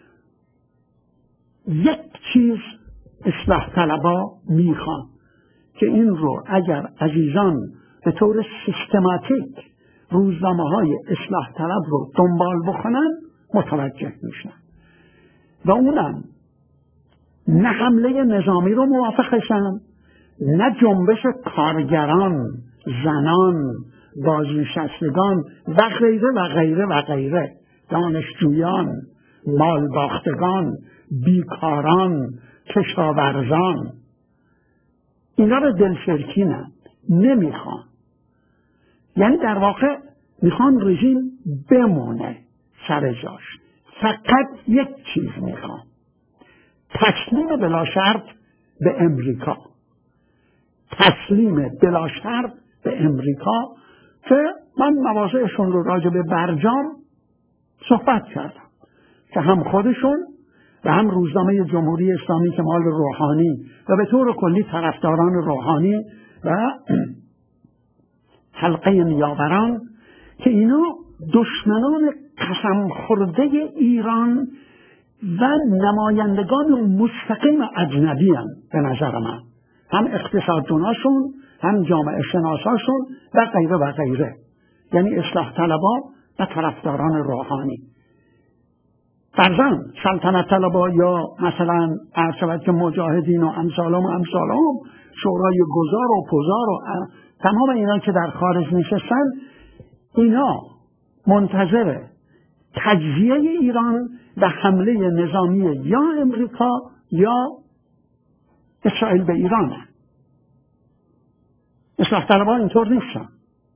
یک چیز اصلاح طلبا میخوان که این رو اگر عزیزان به طور سیستماتیک روزنامه های اصلاح طلب رو دنبال بکنن متوجه میشن و اونم نه حمله نظامی رو موافقشن، نه جنبش کارگران، زنان، بازنشستگان و غیره و غیره و غیره، دانشجویان، مالباختگان، بیکاران، کشاورزان، اینا رو دلشرکی نه نمیخوان. یعنی در واقع میخوان رژیم بمونه سر جاش. فقط یک چیز میخوان، تسلیم بلا شرط به امریکا، تسلیم بلا شرط به امریکا که من مواضعشون رو راجع به برجام صحبت کردم که هم خودشون و هم روزنامه جمهوری اسلامی که مال روحانی و به طور کلی طرفداران روحانی و حلقه نیاوران که اینا دشمنان قسم خورده ایران و نمایندگان مستقیم اجنبی هم به نظر من، هم اقتصاددوناشون هم جامعه شناساشون و غیره و غیره، یعنی اصلاح طلبا و طرفداران روحانی. فرضاً سلطنت طلبا یا مثلا عرض که مجاهدین و امثالهم و امثالهم، شورای گذار و پزار و تمام اینا که در خارج نشستن، اینا منتظر تجزیه ایران و حمله نظامی یا امریکا یا اسرائیل به ایران. اصلاح طلبها اینطور نیستن.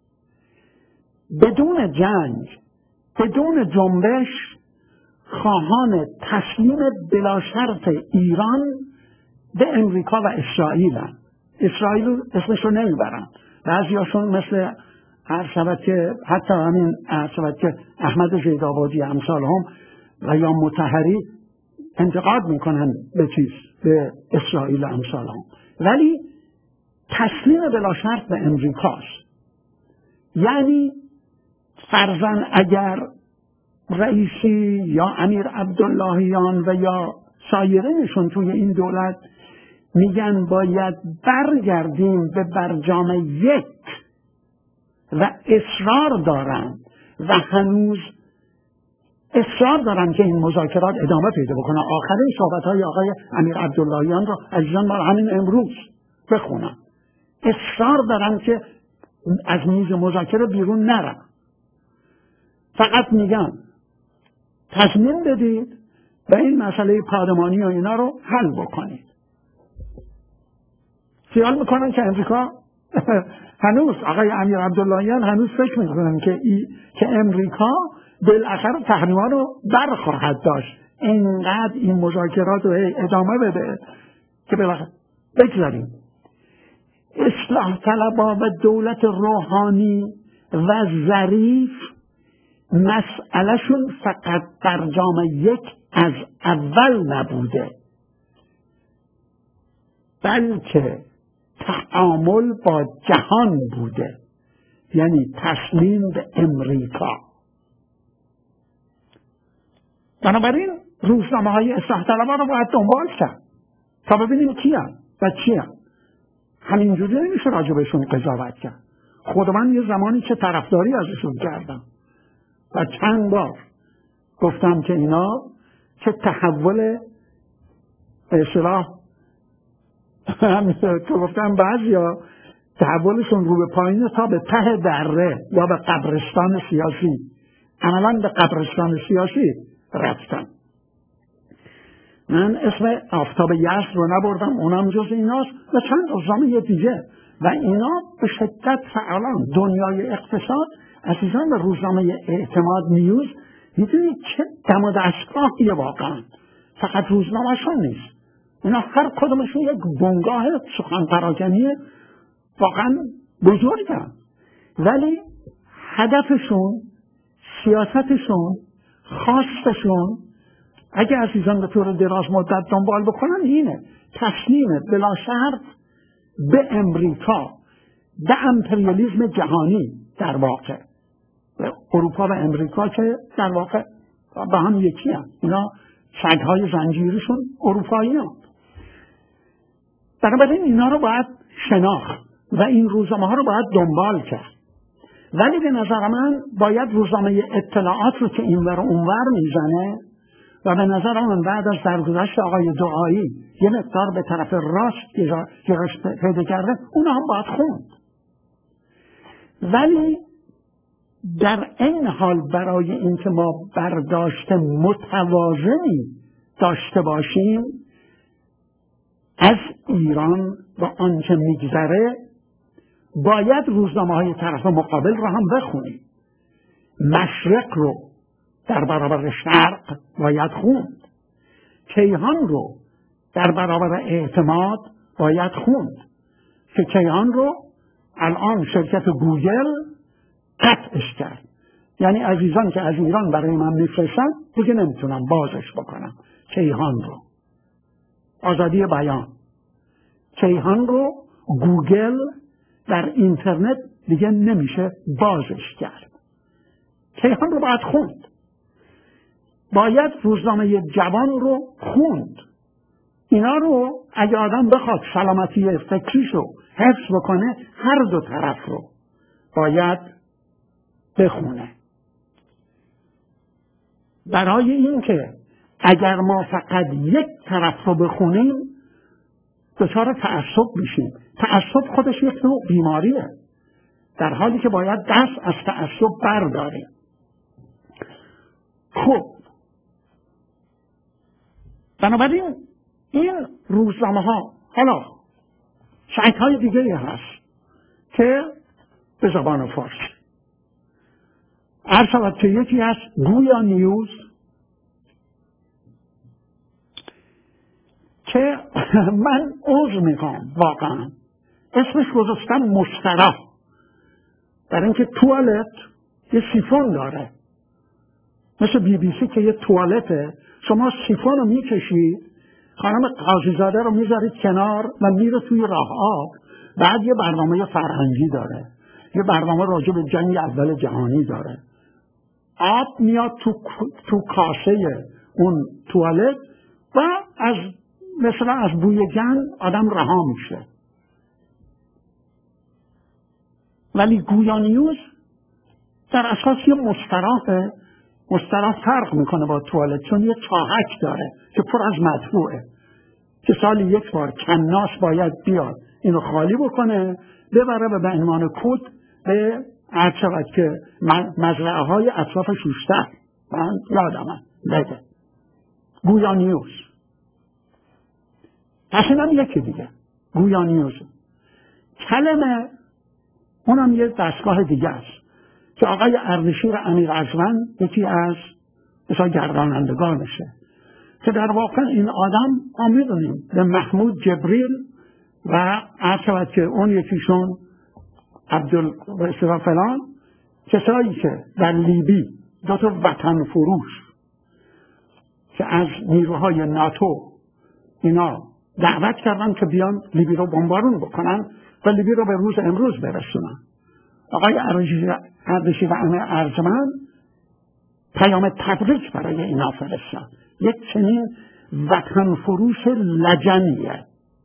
بدون جنگ، بدون جنبش، خواهان تسلیم بلا شرط ایران به امریکا و اسرائیل هم. اسرائیل اسمش رو نمیبرن، بعضیاشون مثل هر شود که حتی همین هر شود که احمد زیدآبادی امثال هم و یا مطهری انتقاد میکنن به چیز، به اسرائیل امثال هم، ولی تسلیم بلا شرط به امریکاست. یعنی فرضاً اگر رئیسی یا امیر عبداللهیان و یا سایرینشون توی این دولت میگن باید برگردیم به برجام یک و اصرار دارن و هنوز اصرار دارن که این مذاکرات ادامه پیدا بکنه. آخرین صحبت‌های آقای امیر عبداللهیان رو عزیزان ما همین امروز بخونم. اصرار دارن که از میز مذاکره بیرون نرن، فقط میگن تصمیم بدید و این مسئله پادمانی و اینا رو حل بکنید. خیال میکنن که امریکا هنوز آقای امیر عبداللهیان هنوز فکر میکنن که ای که امریکا بالاخره تحریما رو برخواهد داشت، اینقدر این مذاکرات رو ادامه بده که بالاخره بگذاریم. اصلاح طلبها و دولت روحانی و ظریف مسئلهشون فقط برجام یک از اول نبوده، بلکه تعامل با جهان بوده، یعنی تسلیم به امریکا. بنابراین روزنامه های اصلاح طلبها رو باید دنبال کرد تا ببینیم کی هم و چی هم. همینجوری نمیشه راجبشون قضاوت کرد. خود من یه زمانی که طرفداری ازشون کردم و چند بار گفتم که اینا که تحول اصلاح که گفتم بعضیا تحولشون رو به پایین تا به ته دره یا به قبرستان سیاسی، عملا به قبرستان سیاسی رفتن. من اسم آفتاب یزد رو نبردم، اونم جز ایناست و چند روزنامه دیگه و اینا به شدت فعالان. دنیای اقتصاد عزیزان به روزنامه اعتماد نیوز میدونید چه دم و دستگاهیه واقعا، فقط روزنامه‌شون نیست، اینا هر کدومشون یک بنگاه سخن پراکنی واقعا بزرگه، ولی هدفشون، سیاستشون، خواستشون اگه عزیزان به طور دراز مدت دنبال بکنن اینه: تسلیم بلا شرط به امریکا، به امپریالیسم جهانی. در واقع اروپا و امریکا که در واقع با هم یکی هم، اینا سگهای زنجیریشون اروپایی هم. بنابراین اینا رو باید شناخت و این روزنامه ها رو باید دنبال کرد ولی به نظر من باید روزنامه اطلاعات رو که اینور و اونور میزنه و به نظر من بعد از درگذشت آقای دعایی یه مقدار به طرف راست گرایش پیدا کرده، اونا هم باید خوند. ولی در این حال برای اینکه ما برداشت متوازنی داشته باشیم از ایران و آنچه میگذره، باید روزنامه های طرف مقابل رو هم بخونیم. مشرق رو در برابر شرق باید خوند، کیهان رو در برابر اعتماد باید خوند که کیهان رو الان شرکت گوگل قطعش کرد. یعنی عزیزان که از ایران برای من میفرستن دیگه نمیتونم بازش بکنم. کیهان رو، آزادی بیان، کیهان رو گوگل در اینترنت دیگه نمیشه بازش کرد. کیهان رو باید خوند. باید روزنامه جوان رو خوند. اینا رو اگه آدم بخواد سلامتی فکریشو حفظ بکنه هر دو طرف رو باید بخونه. برای این که اگر ما فقط یک طرف رو بخونیم دچار تعصب میشیم. تعصب خودش یک نوع بیماریه، در حالی که باید دست از تعصب برداریم. خب بنابراین این روزنامه ها، حالا سایت های دیگه هست که به زبان فارسی عرض شود که یکی هست گویا نیوز که من عذر میخوام واقعا اسمش گذاشتم مستراح، در اینکه توالت یه سیفون داره مثل بی بی سی که یه توالته، شما سیفون رو میکشید، خانم قاضیزاده رو میذارید کنار و میره توی راه آب. بعد یه برنامه فرهنگی داره، یه برنامه راجع به جنگ اول جهانی داره. آب میاد تو تو کاسه اون توالت و از مثلا از بوی گند آدم رها میشه. ولی گویا نیوز در اساس یه مستراحه. مستراح فرق میکنه با توالت چون یه چاهک داره که پر از مدفوعه که سالی یک بار کناس باید بیاد اینو خالی بکنه ببره و به عنوان کود به عرض شود که مزرعه های اطراف شوشتر من یادمه بده. گویا نیوز پس اینم یکی دیگه گویا نیوز. کلمه اونم یه دستگاه دیگه است که آقای اردشیر امیرعزمند یکی از مثلا گردانندگانشه که در واقع این آدم ما میدونیم به محمود جبریل و عرض شود که اون یکیشون عبدالرسول فلان کسایی که در لیبی دو تا وطن فروش که از نیروهای ناتو اینا دعوت کردن که بیان لیبی رو بمبارون بکنن و لیبی رو به روز امروز برسونن. آقای اردشیر ارجمند پیام تبریک برای اینا فرستاد. یک چنین وطن فروش لجنیه،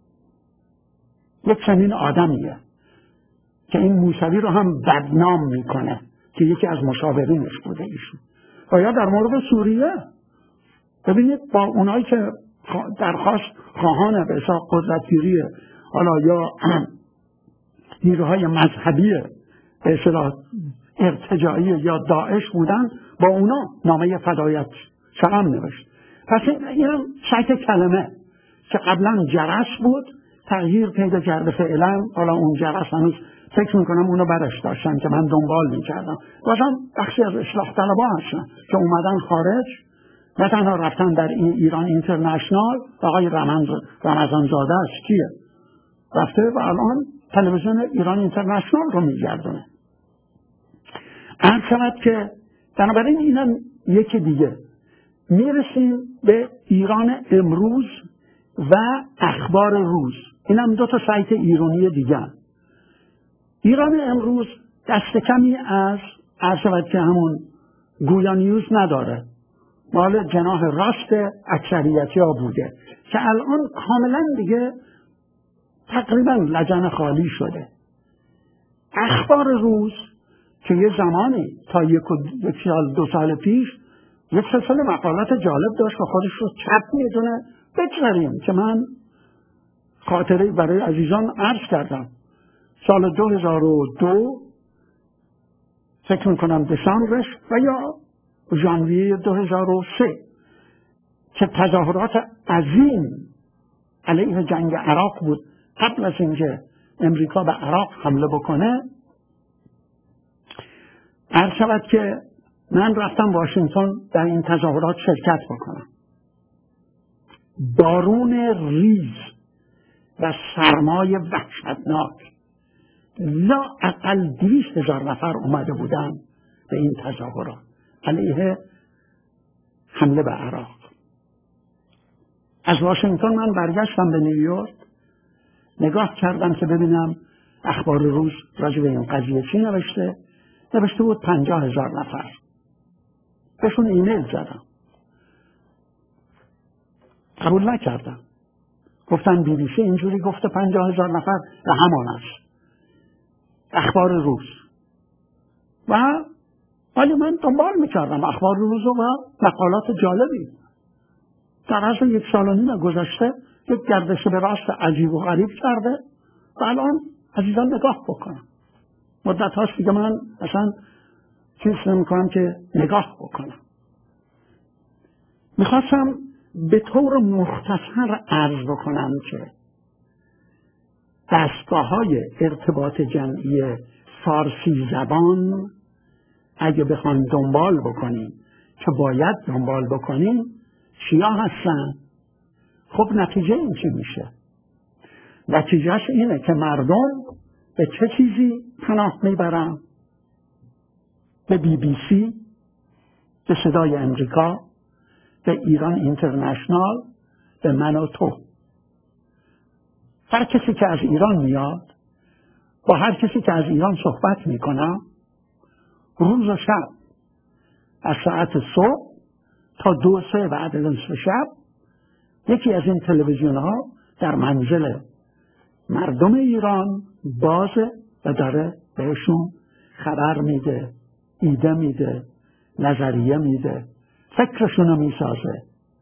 یک چنین آدمیه که این موسوی رو هم بدنام میکنه که یکی از مشاورینش بوده ایشون. و یا در مورد سوریه ببینید با اونایی که درخواست خواهان به حساب قدرتگیری حالا یا نیروهای مذهبی به اصطلاح ارتجاعی یا داعش بودن با اونا نامه فدایت سلام نوشت. پس این هم شک کلمه که قبلا جرس بود تغییر پیدا کرده فعلا. حالا اون جرس هنوز فکر میکنم اونو برش داشتن که من دنبال میکردم. بازم بخشی از اصلاح طلبا هستن که اومدن خارج نه تنها رفتن در این ایران اینترنشنال. آقای رمضان زاده است کیه رفته و الان تلویزیون ایران اینترنشنال رو میگردونه. عرض شود که بنابراین اینم یکی دیگه. میرسیم به ایران امروز و اخبار روز. اینم دو تا سایت ایرانی دیگه. ایران امروز دست کمی از عرض شود که همون گویا نیوز نداره، مال جناح راست اکثریتی ها بوده که الان کاملا دیگه تقریبا لجن خالی شده. اخبار روز که یه زمانی تا یک, و یک سال دو سال پیش یک سلسله مقالات جالب داشت و خودش رو چپ میدونه. بگذاریم که من خاطره برای عزیزان عرض کردم. سال دو هزار و دو فکر میکنم دسامبرش و یا ژانویه دو هزار و سه که تظاهرات عظیم علیه جنگ عراق بود قبل از اینکه امریکا به عراق حمله بکنه. عرض شود که من رفتم واشنگتن در این تظاهرات شرکت بکنم. بارون ریز و سرمای وحشتناک، لااقل دویست هزار نفر اومده بودن به این تظاهرات علیه حمله به عراق. از واشنگتن من برگشتم به نیویورک، نگاه کردم که ببینم اخبار روز راجع به این قضیه چی نوشته. نوشته بود پنجاه هزار نفر. بهشون ایمیل زدم، قبول نکردم. گفتن بی بی سی اینجوری گفته پنجاه هزار نفر و همان است اخبار روز. و ولی من دنبال میکردم اخبار روز و مقالات جالبی. در عرض یک سال و نیم گذشته یک گردش به راست عجیب و غریب کرده و الان عزیزان نگاه بکنم. مدت هاست دیگه من اصلا چیز نمیکنم که نگاه بکنم. میخواستم به طور مختصر عرض بکنم که دستگاه های ارتباط جمعی فارسی زبان اگه بخوان دنبال بکنیم که باید دنبال بکنیم چیا هستن؟ خب نتیجه این چی میشه؟ نتیجهش اینه که مردم به چه چیزی پناه میبرن؟ به بی بی سی، به صدای امریکا، به ایران اینترنشنال، به من و تو. هر کسی که از ایران میاد با هر کسی که از ایران صحبت میکنم روز و شب از ساعت صبح تا دو سه بعد نصف شب یکی از این تلویزیون ها در منزل مردم ایران بازه و داره بهشون خبر میده، ایده میده، نظریه میده، فکرشونو میسازه.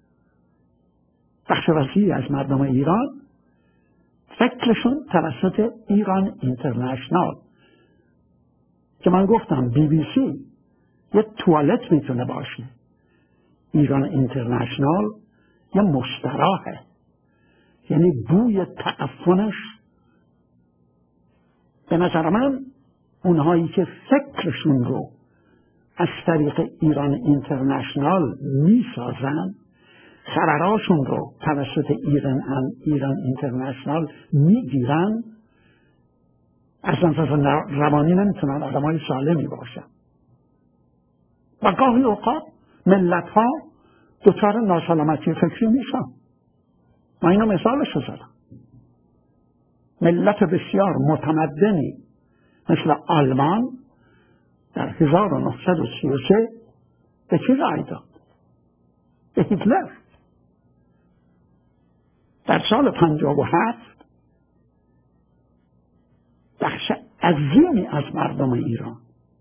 بخش وسیعی از مردم ایران فکرشون توسط ایران اینترنشنال که من گفتم بی بی سی یه توالت میتونه باشه، ایران اینترنشنال یه مستراحه، یعنی بوی تعفنش به نظر من اونهایی که فکرشون رو از طریق ایران اینترنشنال میسازن خبراشون رو توسط ایران ایران اینترنشنال میگیرن از نظر روانی نمیتونن آدمای سالمی باشن و گاهی اوقات ملت ها دچار ناسلامتی فکری میشن. من اینو مثالش رو زدم. ملت بسیار متمدنی مثل آلمان در هزار و نهصد و سی و سه به چی رای داد؟ به هیتلر. در سال پنجاه و هفت بخش عظیمی از مردم ایران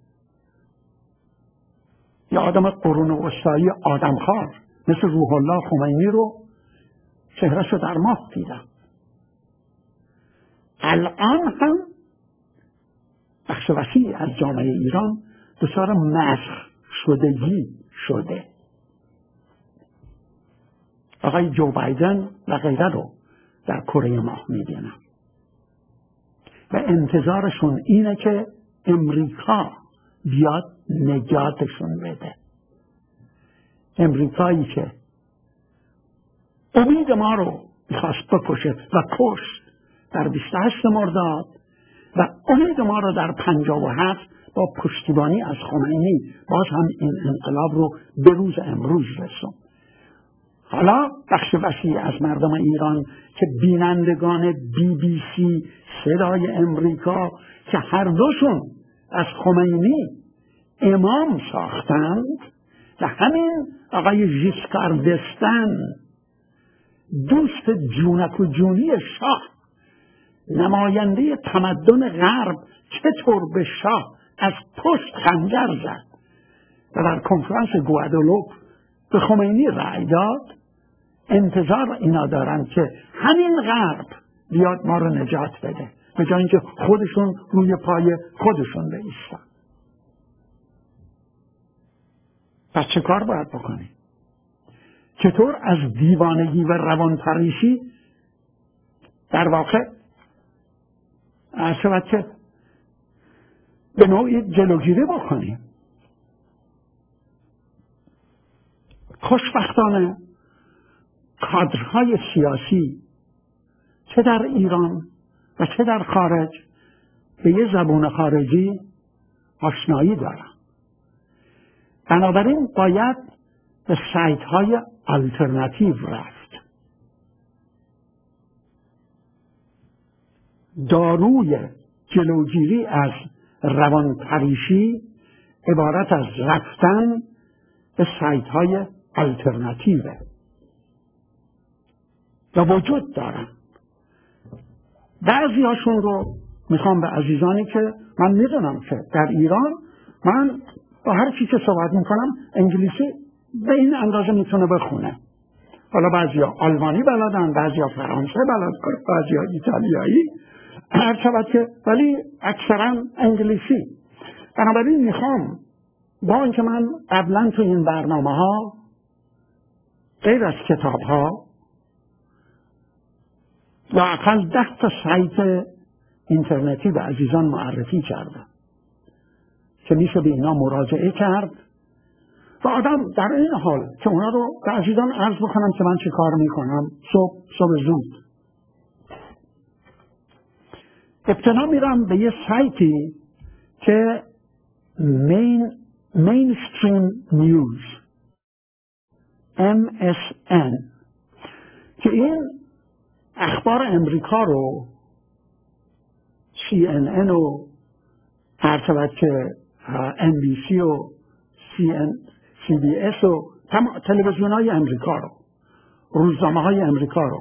یا آدم قرون وسطایی آدمخوار مثل روح الله خمینی رو چهرهشو در ماه دیدن. الان هم بخش وسیعی از جامعه ایران دچار مسخ شدگی شده. آقای جو بایدن و غیره رو در کره ماه میبینن و انتظارشون اینه که امریکا بیاد نجاتشون بده. امریکایی که امید ما رو میخواست بکشه و کشت در بیست و هشت مرداد و امید ما رو در پنجاه و هفت با پشتیبانی از خمینی باز هم این انقلاب رو به روز امروز رسوند. حالا بخش وسیعی از مردم ایران که بینندگان بی بی سی، صدای امریکا که هر دوشون از خمینی امام ساختند و همین آقای ژیسکار دستن دوست جونک و جونی شاه نماینده تمدن غرب چطور به شاه از پشت خنجر زد و در کنفرانس گوادلوپ به خمینی رأی داد، انتظار اینا دارن که همین غرب بیاد ما رو نجات بده، به جای اینکه خودشون روی پای خودشون بایستن. پس چه کار باید بکنیم؟ چطور از دیوانگی و روانپریشی در واقع شود که به نوعی جلوگیری بکنیم؟ خوشبختانه کادرهای سیاسی چه در ایران و چه در خارج به یه زبان خارجی آشنایی دارن. بنابراین باید به سایت های آلترناتیو رفت. داروی جلوگیری از روانپریشی عبارت از رفتن به سایت های آلترناتیوه و وجود دارن. بعضی هاشون رو میخوام به عزیزانی که من میدونم که در ایران من با هر چی که صحبت میکنم انگلیسی به این اندازه میتونه بخونه. حالا بعضی ها آلمانی بلدن، بعضی ها فرانسه بلدن، بعضی ها ایتالیایی، هر شود که، ولی اکثرا انگلیسی. بنابراین میخوام با اینکه من قبلا تو این برنامه ها غیر از کتاب ها یا اقل ده تا سایت اینترنتی به عزیزان معرفی کردم که میشه به اینا مراجعه کرد و آدم در این حال که اونا رو به عزیزان عرض بکنم که من چه کار میکنم. صبح صبح زود ابتدا میرم به یه سایتی که مین مینستریم نیوز ام اس ان که این اخبار امریکا رو سی ان ان و هر شود که ان بی سی و سی بی اس و تلویزیون های امریکا رو، روزنامه های امریکا رو،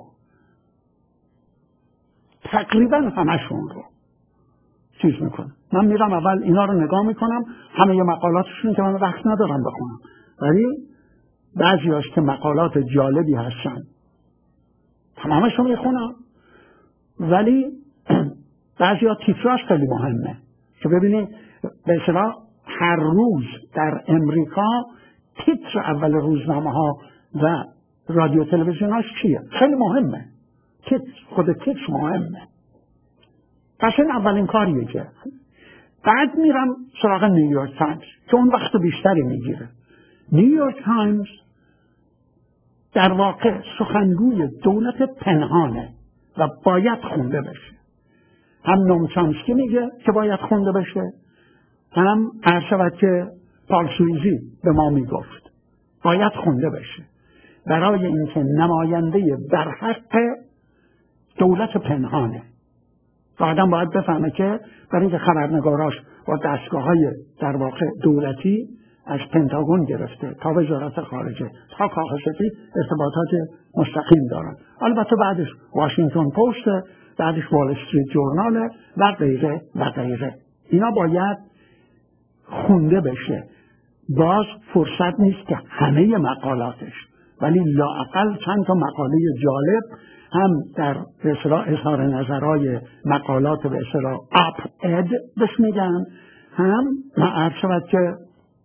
تقریبا همشون رو چیز میکنم. من میرم اول اینا رو نگاه میکنم، همه ی مقالاتشون که من وقت ندارم بخونم، ولی بعضی هاش که مقالات جالبی هستن تمامش رو میخونم، ولی بعضی ها تیتراش خیلی مهمه که ببینید به اصطلاح هر روز در امریکا تیتر اول روزنامه ها و رادیو تلویزیوناش چیه، خیلی مهمه. تیتر، خود تیتر مهمه. پس این اولین کاریه که بعد میرم سراغ نیویورک تایمز که اون وقت بیشتری میگیره. نیویورک تایمز در واقع سخنگوی دولت پنهانه و باید خونده بشه. هم نوم چامسکی میگه که باید خونده بشه، هم هر شود که پال سویزی به ما میگفت باید خونده بشه، برای اینکه نماینده برحق دولت پنهانه و آدم باید بفهمه که برای اینکه خبرنگاراش با دستگاه های در واقع دولتی از پنتاگون گرفته تا وزارت خارجه تا کاخ سفید ارتباطات مستقیم دارن. البته بعدش واشنگتن پست، بعدش وال استریت جورنال و غیره و غیره. اینا باید خونده بشه. باز فرصت نیست که همه مقالاتش، ولی لااقل چند تا مقاله جالب هم در به اصطلاح اظهار نظرهای مقالات به اصطلاح آپ اد بهش میگن، هم عرض شود که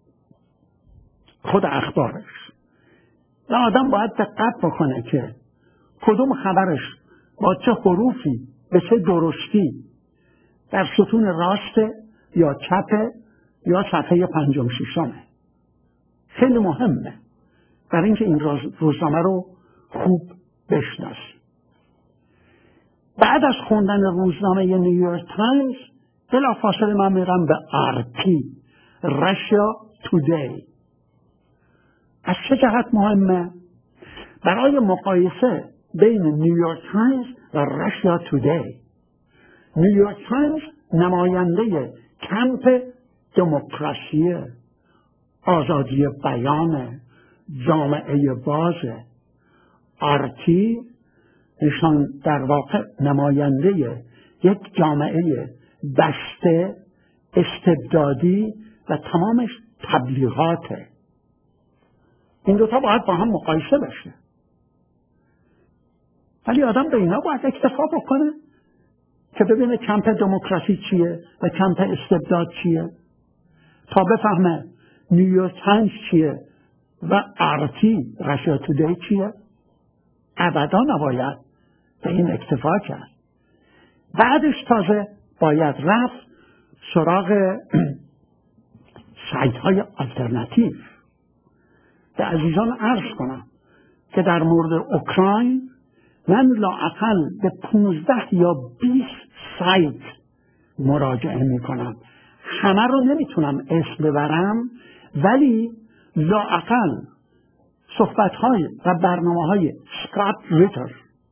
خود اخبارش. و آدم باید دقت بکنه که کدوم خبرش با چه حروفی به چه درشتی در ستون راست یا چپ یا صفحه پنجم ششمه. خیلی مهمه برای اینکه این روزنامه رو خوب بشناسی. بعد از خوندن روزنامه نیویورک تایمز بلافاصله من میرم به آر تی راشیا تودی. از چه جهت مهمه؟ برای مقایسه بین نیویورک تایمز و راشیا تودی. نیویورک تایمز نماینده کمپ دموکراسی، آزادی بیان، جامعه بازه. آرتی نشان در واقع نماینده یک جامعه بسته، استبدادی و تمامش تبلیغاته. این دوتا باید با هم مقایسه بشه. ولی آدم به اینا باید اکتفا بکنه که ببینه کمپ دموکراسی چیه و کمپ استبداد چیه، تا بفهمه نیویورک تایمز چیه و آرتی رشیا تودی چیه. ابدا نباید به این اکتفا کرد. بعدش تازه باید رفت سراغ سایت های آلترناتیو. به عزیزان عرض کنم که در مورد اوکراین من لااقل به پونزده یا بیست سایت مراجعه می کنم. همه رو نمیتونم اسم ببرم، ولی لااقل صحبت های و برنامه های سکات ریتر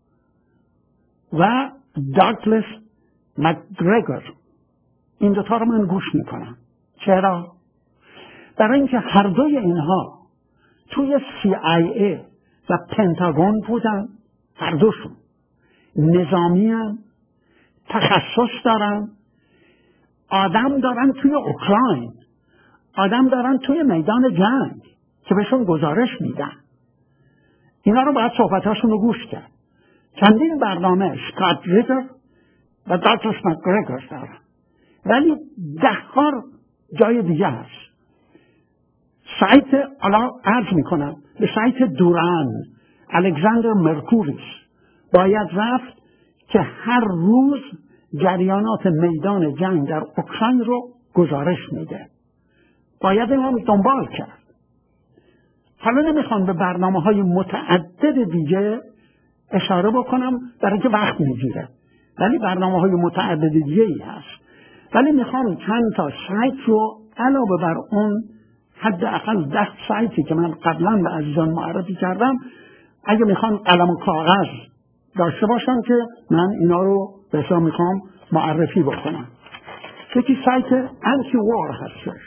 و داگلس مکگرگور، این دوتا رو من گوش میکنم. چرا؟ برای اینکه هر دوی اینها توی سی آی ای و پنتاگون بودن. هر دوشون نظامی هم، تخصص دارن، آدم دارن توی اوکراین، آدم دارن توی میدان جنگ که بهشون گزارش میدن. اینا رو باید صحبتاشون رو گوش کرد. چندین برنامه سکات ریتر و داگلس مکگرگور دارن، ولی ده‌ها جای دیگه هست. سایت حالا عرض میکنم به سایت دوران الکساندر مرکوریس باید رفت که هر روز جریانات میدان جنگ در اوکراین رو گزارش میده. باید این هم دنبال کرد. حالا نمیخوام به برنامه های متعدد دیگه اشاره بکنم برای اینکه وقت میگیره، ولی برنامه های متعدد دیگه ای هست. ولی میخوام چند تا سایت رو علاوه بر اون حداقل ده سایتی که من قبلا به عزیزان معرفی کردم، اگه میخوان قلم و کاغذ داشته باشم که من اینا رو بسیار میخوام معرفی بکنم. یکی سایت انتی وار هستش.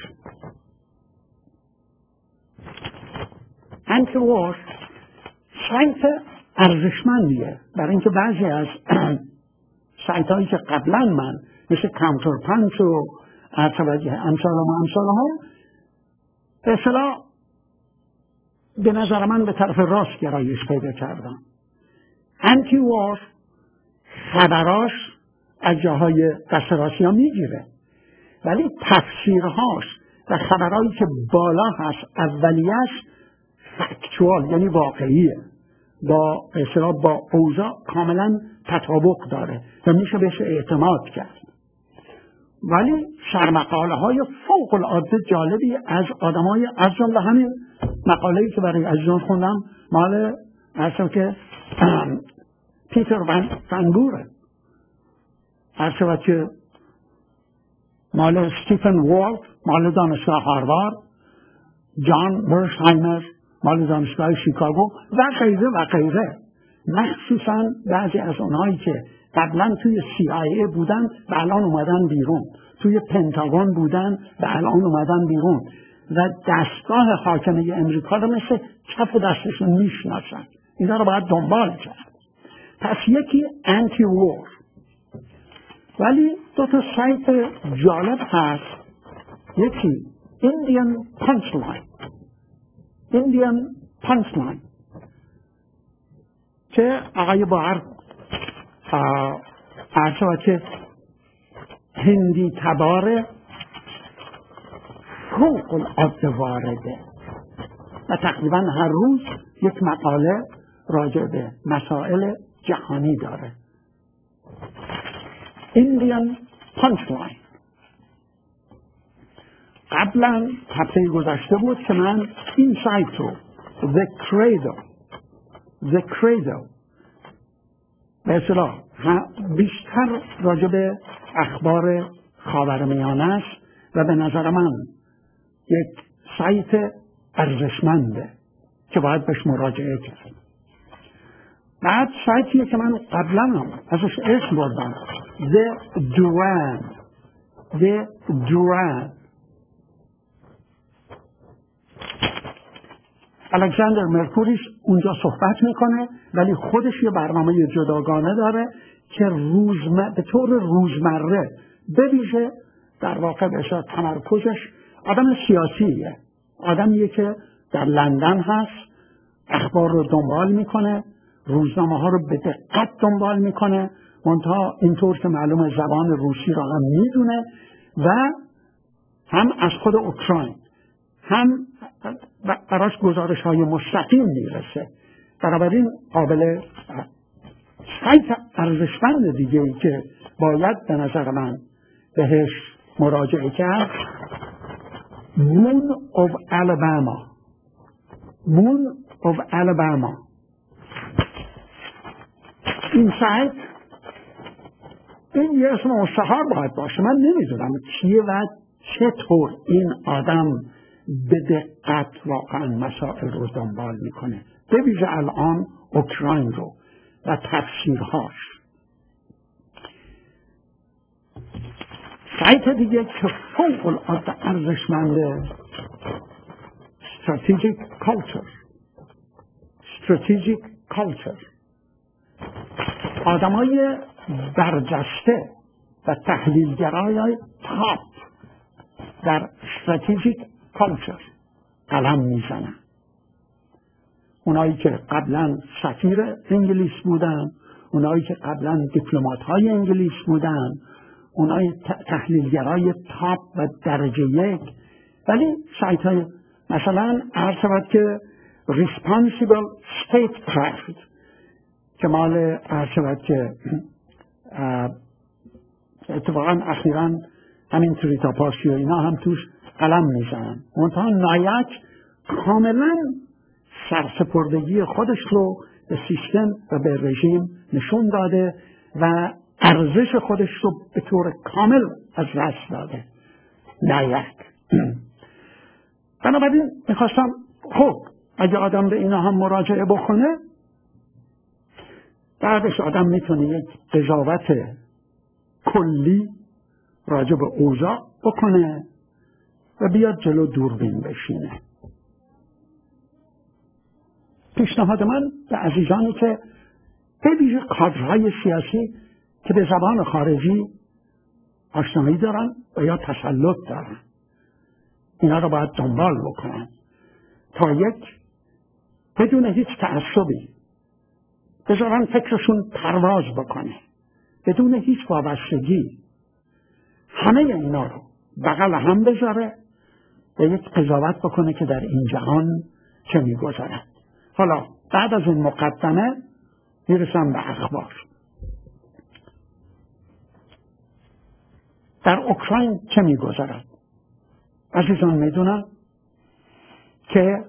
انتی وار سایت ارزشمندیه، برای اینکه بعضی از سایت هایی که قبلا من مثل کانتر پانچ و امثال و امثال هم به اصطلاح به نظر من به طرف راست گرایش پیدا کردم. انتی وار خبراش از جاهای دست راستی ها میگیره، ولی تفسیرهاش و خبرهایی که بالا هست اولیش فکتوال یعنی واقعیه، با به اصطلاح با اوضاع کاملا تطابق داره و میشه بهش اعتماد کرد. ولی سرمقاله های فوق العاده جالبی از آدم های از جمله همین مقاله‌ای که برای عزیزان خوندم مال اصلا که پیتر ون فنگوره، اصلا که مال استیفن وولف مال دانشگاه هاروارد، جان برشهایمر مال دانشگاه شیکاگو و غیره و غیره. مخصوصا بعضی از اونهایی که قبلا توی سی آی ای بودن و الان اومدن بیرون، توی پنتاگون بودن و الان اومدن بیرون و دستگاه حاکمه امریکا رو مثل کف دستشون میشناسن. اینا رو باید دنبال کرد. پس یکی انتی وار. ولی دو تا سایت جالب هست. یکی ایندیان پانچلاین ایندیان پانچلاین که آقای باهر عرضه که هندی تبار فوق العاده وارده و تقریبا هر روز یک مقاله راجع به مسائل جهانی داره. ایندیان پانچلاین قبلا هفته گذشته بود که من این سایت رو The Cradle The Cradle به اصطلاح بیشتر راجع به اخبار خاورمیانه است و به نظر من یک سایت ارزشمنده که باید بهش مراجعه کرد. بعد سایتیه که من قبلا هم ازش اسم بردم The Duran The Duran الکساندر مرکوریس اونجا صحبت میکنه، ولی خودش یه برنامه جداگانه داره که روزمره به طور روزمره به ویژه در واقع به تمرکزش آدم سیاسیه، آدمیه که در لندن هست، اخبار رو دنبال میکنه، روزنامه ها رو به دقت دنبال میکنه، منتها اینطور که معلومه زبان روسی رو هم میدونه و هم از خود اوکراین هم براش گزارش های مستقیم میرسه. بنابراین قابل سایت ارزشمند دیگه ای که باید به نظر من بهش مراجعه کرد Moon of Alabama Moon of Alabama این سایت این یه اسم مستعار باید باشه، من نمیدونم کیه و چطور این آدم به دقت واقعا مسائل رو دنبال میکنه، به ویژه الان اوکراین رو و تفسیرهاش. سایت دیگه که فوق العاده ارزشمنده Strategic Culture Strategic Culture آدمای برجسته و تحلیلگرای تاپ در Strategic Culture قلم میزنن. اونایی که قبلا سفیر انگلیس بودن، اونایی که قبلا دیپلمات های انگلیس بودن، اونایی تحلیلگرای تاپ و درجه یک، ولی سایت های مثلا عرض شود که Responsible Statecraft که مال عرض شود که اتفاقا اخیراً همین تریتا پاسی و اینا هم توش قلم میزنن. منتها نایک کاملا سرسپردگی خودش رو به سیستم و به رژیم نشون داده و ارزش خودش رو به طور کامل از دست داده نایک. بنابراین میخواستم خب اگه آدم به اینا هم مراجعه بکنه، بعدش آدم میتونه یک قضاوت کلی راجع به اوضاع بکنه و بیاد جلو دوربین بشینه. پیشنهاد من به عزیزانی که به ویژه کادرهای سیاسی که به زبان خارجی آشنایی دارن و یا تسلط دارن، اینا رو باید دنبال بکنن تا یک بدون هیچ تعصبی بذارن فکرشون پرواز بکنه، بدون هیچ وابستگی همه اینا رو بغل هم بذاره و یک قضاوت بکنه که در این جهان چه میگذرد. حالا بعد از این مقدمه میرسم به اخبار. در اوکراین چه میگذرد؟ عزیزان میدونن که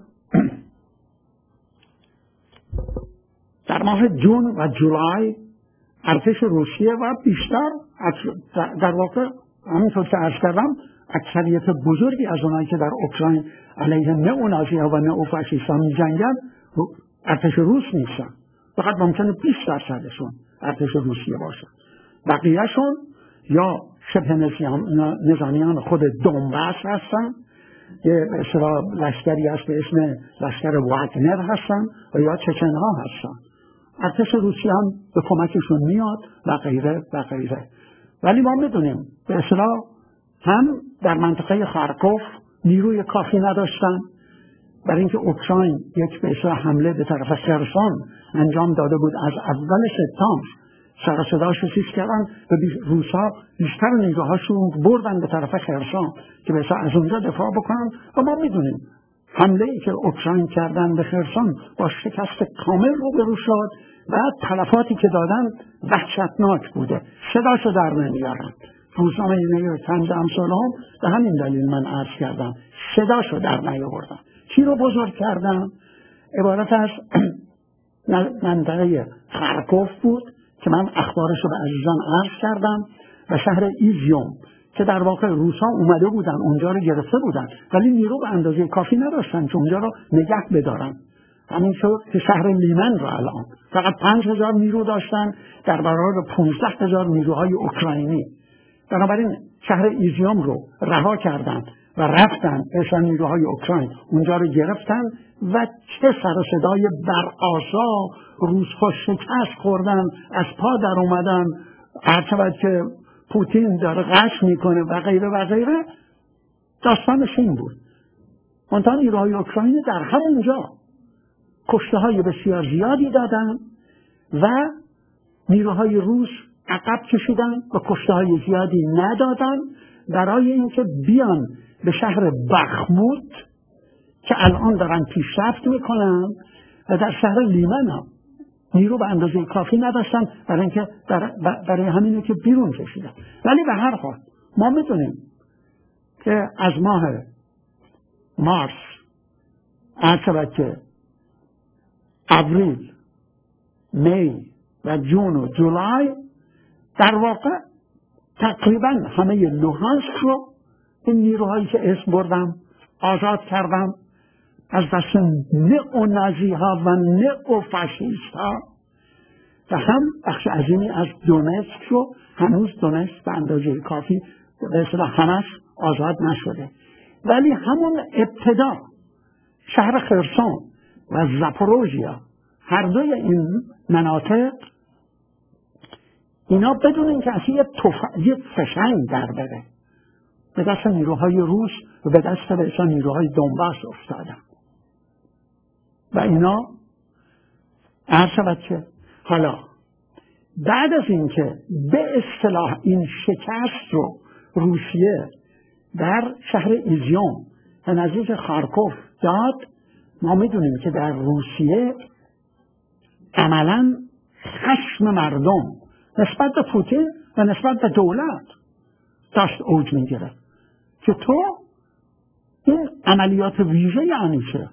در ماه جون و جولای ارتش روسیه و بیشتر در واقع همینطور که عرض کردم اکثریت بزرگی از اونایی که در اوکراین علیه نئونازی ها و نئوفاشیست ها می جنگن ارتش روس نیستن. فقط ممکنه بیست درصدشون ارتش روسیه باشن، بقیهشون یا شبه نظامیان خود دونباس هستن، یه اصطلاح لشکری هست به اسم لشکر واگنر هستن و یا چچن ها هستن. ارتش روسیه هم به کمکشون میاد و غیره و غیره. ولی ما میدونیم به اصطلاح هم در منطقه خارکوف نیروی کافی نداشتن برای اینکه اوکراین یک به اصطلاح حمله به طرف خرسون انجام داده بود. از اول سپتامبر سر و صداش رو چیز کردن و روسا بیشتر نیروهاشون بردن به طرف خرسون که به اصطلاح از اونجا دفاع بکنن و ما میدونیم حمله ای که اوکراین کردن به خرسون با شکست کامل روبرو شد و تلفاتی که دادن وحشتناک بوده، صداشو در نمیارن. روزنامه نیویورک تایمز امثال هم به همین دلیل من عرض کردم صداشو در نیاوردن. چی رو بزرگ کردن؟ عبارت از منطقه خارکوف بود که من اخبارش رو به عزیزان عرض کردم و شهر ایزیوم که در واقع روسا اومده بودن اونجا رو گرفته بودن ولی نیرو به اندازه کافی نداشتن که اونجا رو نگه بدارن. همین شد که شهر لیمن رو الان فقط پنج هزار نیرو داشتن در برابر پونزده هزار نیروهای اوکراینی. بنابراین شهر ایزیوم رو رها کردن و رفتن اشان نیروهای اوکراین اونجا رو گرفتن و چه سر و صدای برآسا، روس‌ها شکست خوردن، از پا در اومدن، هر شود که پوتین داره غش میکنه و غیره و غیره، داستانش این بود. منتها نیروهای اوکراین در همونجا کشته های بسیار زیادی دادن و نیروهای روس عقب کشیدن و کشته های زیادی ندادن برای اینکه بیان به شهر بخموت که الان دارن پیشرفت میکنن و در شهر لیمن هم نیرو به اندازه کافی نداشتن برای اینکه برای همینه که بیرون کشیدن. ولی به هر حال ما میدونیم که از ماه مارس عرض شود که اپریل، می و جون و جولای در واقع تقریبا همه لوهانسک رو این نیروهایی که اسم بردم آزاد کردم از دست نئونازی ها و نئوفاشیست ها و هم بخش عظیمی از دونتسک رو هنوز دونتسک به اندازه کافی به اصطلاح همش آزاد نشده، ولی همون ابتدا شهر خرسون و زاپوروژیا هر دوی این مناطق اینا بدون اینکه اصلا یه توفیق فشنگ در بره به دست نیروهای روس و به دست به اصلا نیروهای دونباس افتادن و اینا عرض شود که حالا بعد از اینکه به اصطلاح این شکست رو روسیه در شهر ایزیوم و نزدیک خارکوف داد، ما میدونیم که در روسیه عملاً خشم مردم نسبت به پوتین و نسبت به دولت داشت اوج میگیره که تو این عملیات ویژه یعنی چه؟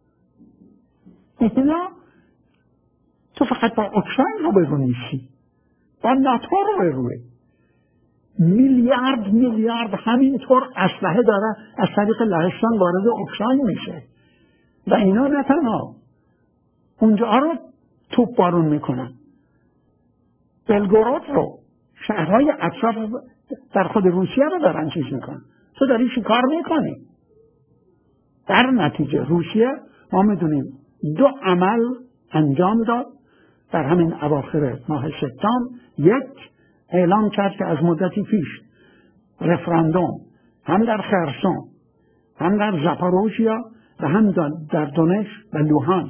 اینا تو فقط با اوکراین رو برو نیستی، با ناتو رو بروی، میلیارد میلیارد همینطور اسلحه داره از طریق لهستان وارد اوکراین میشه و اینا نه تنها اونجا رو توپ بارون میکنن، بلگورود رو، شهرهای اطراف در خود روسیه رو دارن چیز میکنن. تو داری چی کار میکنی؟ در نتیجه روسیه ما میدونیم دو عمل انجام داد در همین اواخر ماه سپتامبر. یک، اعلام کرد که از مدتی پیش رفراندوم هم در خرسون هم در زاپوروژیا و هم در دونتسک و لوهانسک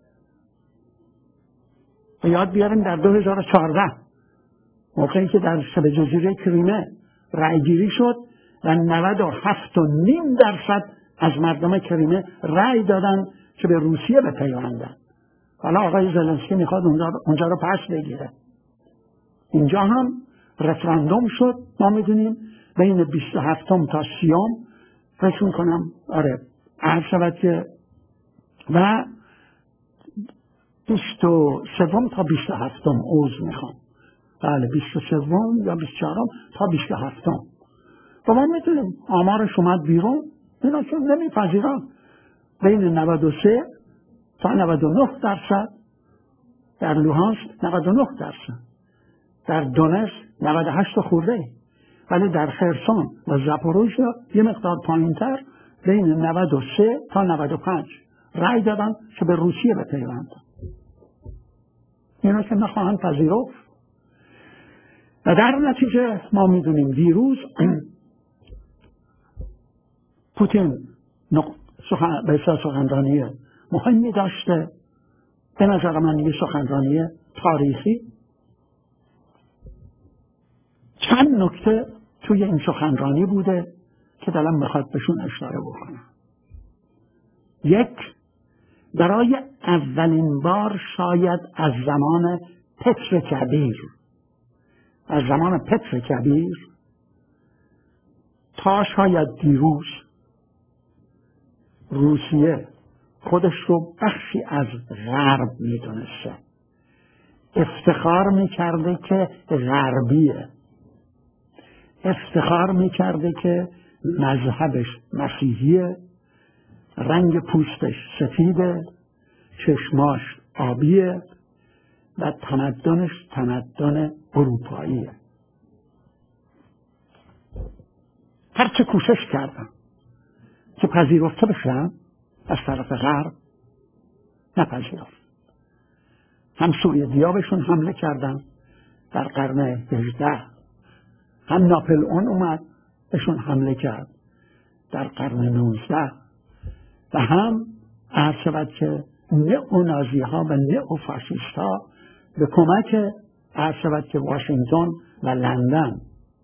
و یاد بیاریم در دو هزار و چهارده موقعی که در شبه جزیره کریمه رأیگیری شد و نود و هفت و نیم درصد از مردم کریمه رأی دادن که به روسیه بپیوندن. حالا آقای زلنسکی میخواد اونجا رو پس بگیره. اینجا هم رفراندوم شد، ما میدونیم بین بیست و هفتم تا سیوم فکر میکنم آره عرض شود که و بیست و سوم تا بیست و هفتم اوز میخوام بله بیست و سوم یا بیست و چهارم تا بیست و هفتم و ما میتونیم آمارش اومد بیرون اینا که نمیپذیرن بین نود و سه تا نود و نه درصد در لوهانسک، نود و نه درصد در دونتسک، نود و هشت خورده، ولی در خرسون و زاپوروژیا یه مقدار پایینتر بین نود و سه تا نود و پنج رأی دادن که به روسیه بپیوندن. اینا که نخواهند پذیرفت و در نتیجه ما میدونیم دیروز پوتین به سخنرانی مهمی داشته، به نظر من یه سخنرانی تاریخی. چند نکته توی این سخنرانی بوده که دلم میخواد بهشون اشاره بکنم. یک، برای اولین بار شاید از زمان پتر کبیر از زمان پتر کبیر تا شاید دیروز روسیه خودش رو بخشی از غرب میدونسته، افتخار میکرده که غربیه، افتخار میکرده که مذهبش مسیحیه، رنگ پوستش سفیده، چشماش آبیه و تمدنش تمدن اروپاییه. هرچه کوشش کردن که پذیرفته بشن از طرف غرب نپذیرفت. هم سوئدیا بهشون حمله کردن در قرن هجده، هم ناپلئون اومد بهشون حمله کرد در قرن نوزده و هم عرض شود که نئونازی ها و نئوفاشیست ها به کمک عرض شود که واشنگتن و لندن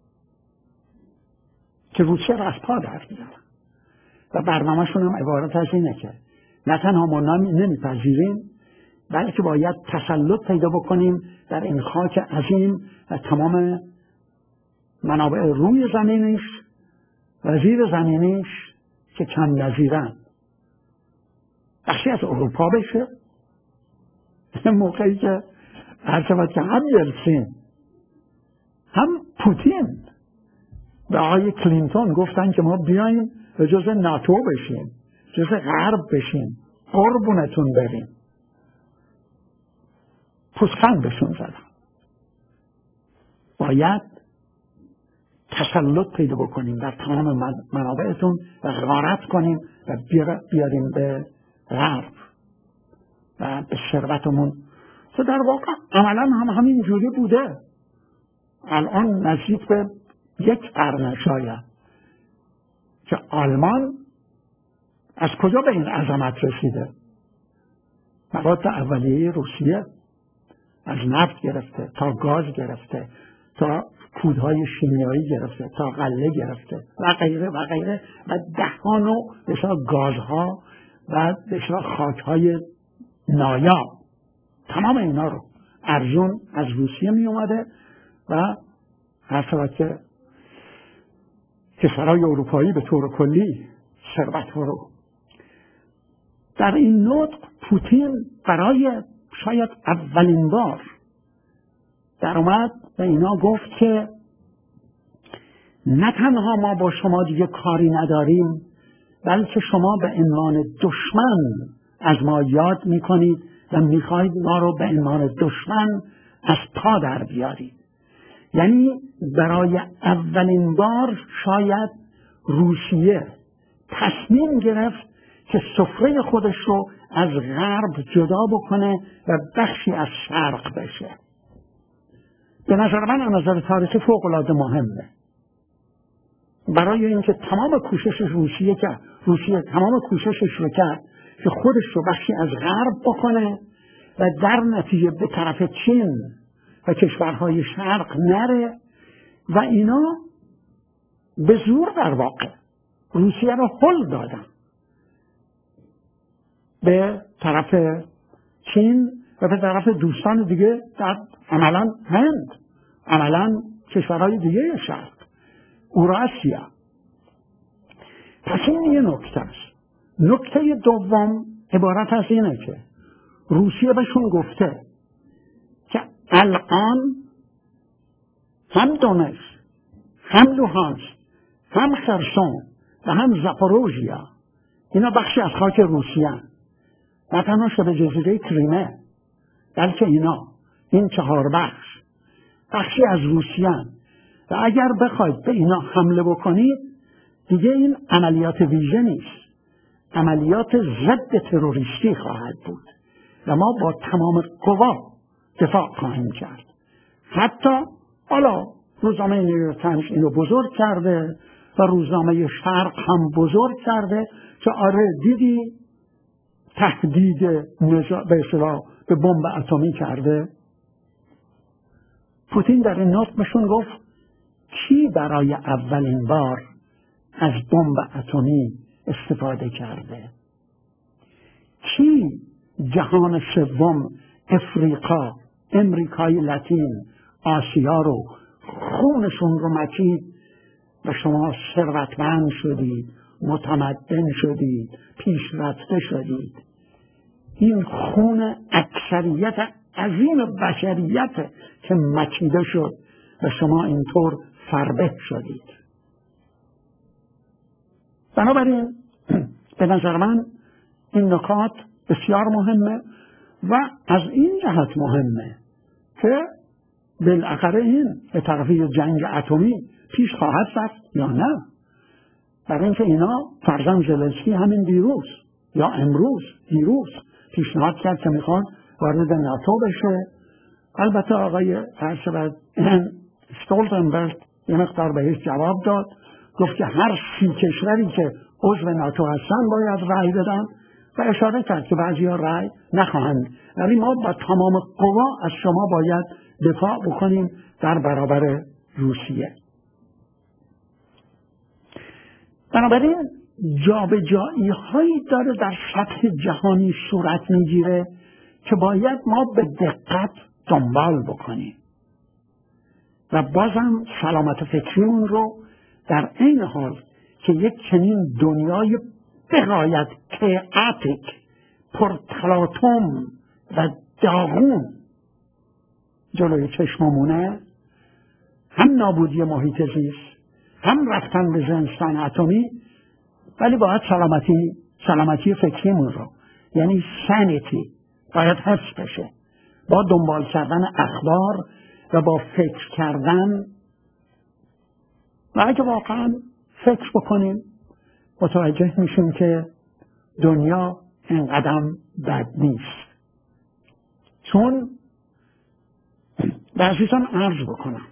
که روسیه را از پا در بیارن و برنامه‌شون هم عبارت از اینه که نه تنها ما نمیپذیریم بلکه باید تسلط پیدا بکنیم در این خاک عظیم و تمام منابع روی زمینش و زیر زمینش که کم نظیرن بخشی از اروپا بشه. موقعی که هر شود که هم یلتسین هم پوتین به آقای کلینتون گفتن که ما بیاییم به جز ناتو بشیم، جز غرب بشیم، قربونتون بریم، پوزخند بهشون زدن. باید تسلط پیدا بکنیم در تمام منابعتون و غارت کنیم و بیاریم به غرب و به ثروتمون که در واقع عملا هم همین جوری بوده. الان نزدیک به یک قرن شاید که آلمان از کجا به این عظمت رسیده؟ مواد اولیه روسیه از نفت گرفته تا گاز گرفته تا کودهای شیمیایی گرفته تا غله گرفته و غیره و غیره و ده نوع بسیار گازها و بسیار خاکهای نایاب، تمام اینا رو ارزون از روسیه می اومده و هر شود که کشورهای اروپایی به طور کلی ثروت رو در این نطق پوتین برای شاید اولین بار در اومد و اینا گفت که نه تنها ما با شما دیگه کاری نداریم بلکه شما به عنوان دشمن از ما یاد میکنید و میخواهید ما رو به عنوان دشمن از پا در بیارید. یعنی برای اولین بار شاید روسیه تصمیم گرفت که سفره خودش رو از غرب جدا بکنه و بخشی از شرق بشه. به نظر من از نظر تاریخی فوق‌العاده مهمه برای اینکه تمام کوشش روسیه که روسیه تمام کوششش رو کرد که خودش رو بخشی از غرب بکنه و در نتیجه به طرف چین و کشورهای شرق نره و اینا به زور در واقع روسیه رو هل دادن به طرف چین و به طرف دوستان دیگه در عملا هند، عملا کشورهای دیگه شرق، اوراسیا. پس این یه نکته است. نکته دوم عبارت از اینه که روسیه بهشون گفته که الان هم دونتسک، هم لوهانسک، هم خرسون و هم زاپاروژیا اینا بخشی از خاک روسیه هستند. نه تنها شبه جزیره کریمه بلکه اینا این چهار بخش بخشی از روسیه هستند و اگر بخواید به اینا حمله بکنید دیگه این عملیات ویژه نیست، عملیات ضد تروریستی خواهد بود و ما با تمام قوا دفاع خواهیم کرد. حتی حالا روزنامه نیویورک تایمز اینو بزرگ کرده و روزنامه شرق هم بزرگ کرده که آره دیدی تهدید به اصطلاح به بمب اتمی کرده. پوتین در این نطقشون گفت کی برای اولین بار از بمب اتمی استفاده کرده؟ کی جهان سوم، افریقا، امریکای لاتین، آسیا رو خونشون رو مچید و شما ثروتمند شدید، متمدن شدید، پیشرفته شدید؟ این خون اکثریت عظیم بشریت که مچیده شد و شما اینطور فربه شدید. بنابراین به نظر من این نکات بسیار مهمه و از این جهت مهمه که بالاخره این به طرفی جنگ اتمی پیش خواهد رفت یا نه. برای اینکه اینا فرزند زلنسکی همین دیروز یا امروز دیروز پیشنهاد کرد که میخواد وارد ناتو بشه. البته آقای استولتنبرگ یه مقدار بهش جواب داد، گفت که هر سی کشوری که عضو ناتو هستن باید رأی بدن و اشاره کرد که بعضی‌ها رأی نخواهند، ولی ما با تمام قوا از شما باید دفاع بکنیم در برابر روسیه. بنابراین جابجایی هایی داره در سطح جهانی صورت میگیره که باید ما به دقت دنبال بکنیم و بازم سلامت فکریمون رو در این حال که یک چنین دنیای بغایت کیاتیک، پرتلاطم و داغون جلوی چشممونه، هم نابودی محیط زیست، هم رفتن به زنستان اتمی، ولی باید سلامتی سلامتی فکریمون رو، یعنی سانیتی، باید حفظ بشه با دنبال کردن اخبار و با فکر کردن. و اگه واقعا فکر بکنیم متوجه میشیم که دنیا اینقدر بد نیست. چون عزیزان عرض بکنم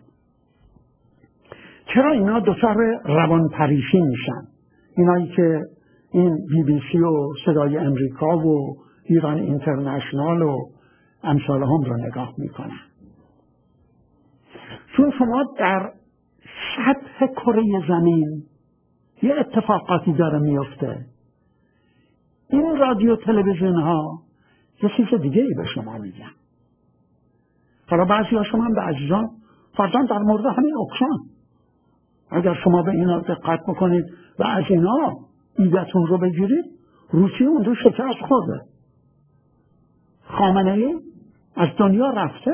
چرا اینا دچار روان پریشی میشن، اینایی که این بی بی سی و صدای امریکا و ایران اینترنشنال و امثال هم رو نگاه میکنن؟ چون شما در سطح کره زمین یه اتفاقاتی داره میفته، این رادیو تلویزیون ها یه چیز دیگه ای به شما میگن. حالا بعضی ها شما هم به عزیزان فرضاً در مورد همین اوکراین، اگر شما به اینا دقت بکنید و از اینا ایدتون رو بگیرید، روسیه اون رو شکست خورده، خامنه ای از دنیا رفته،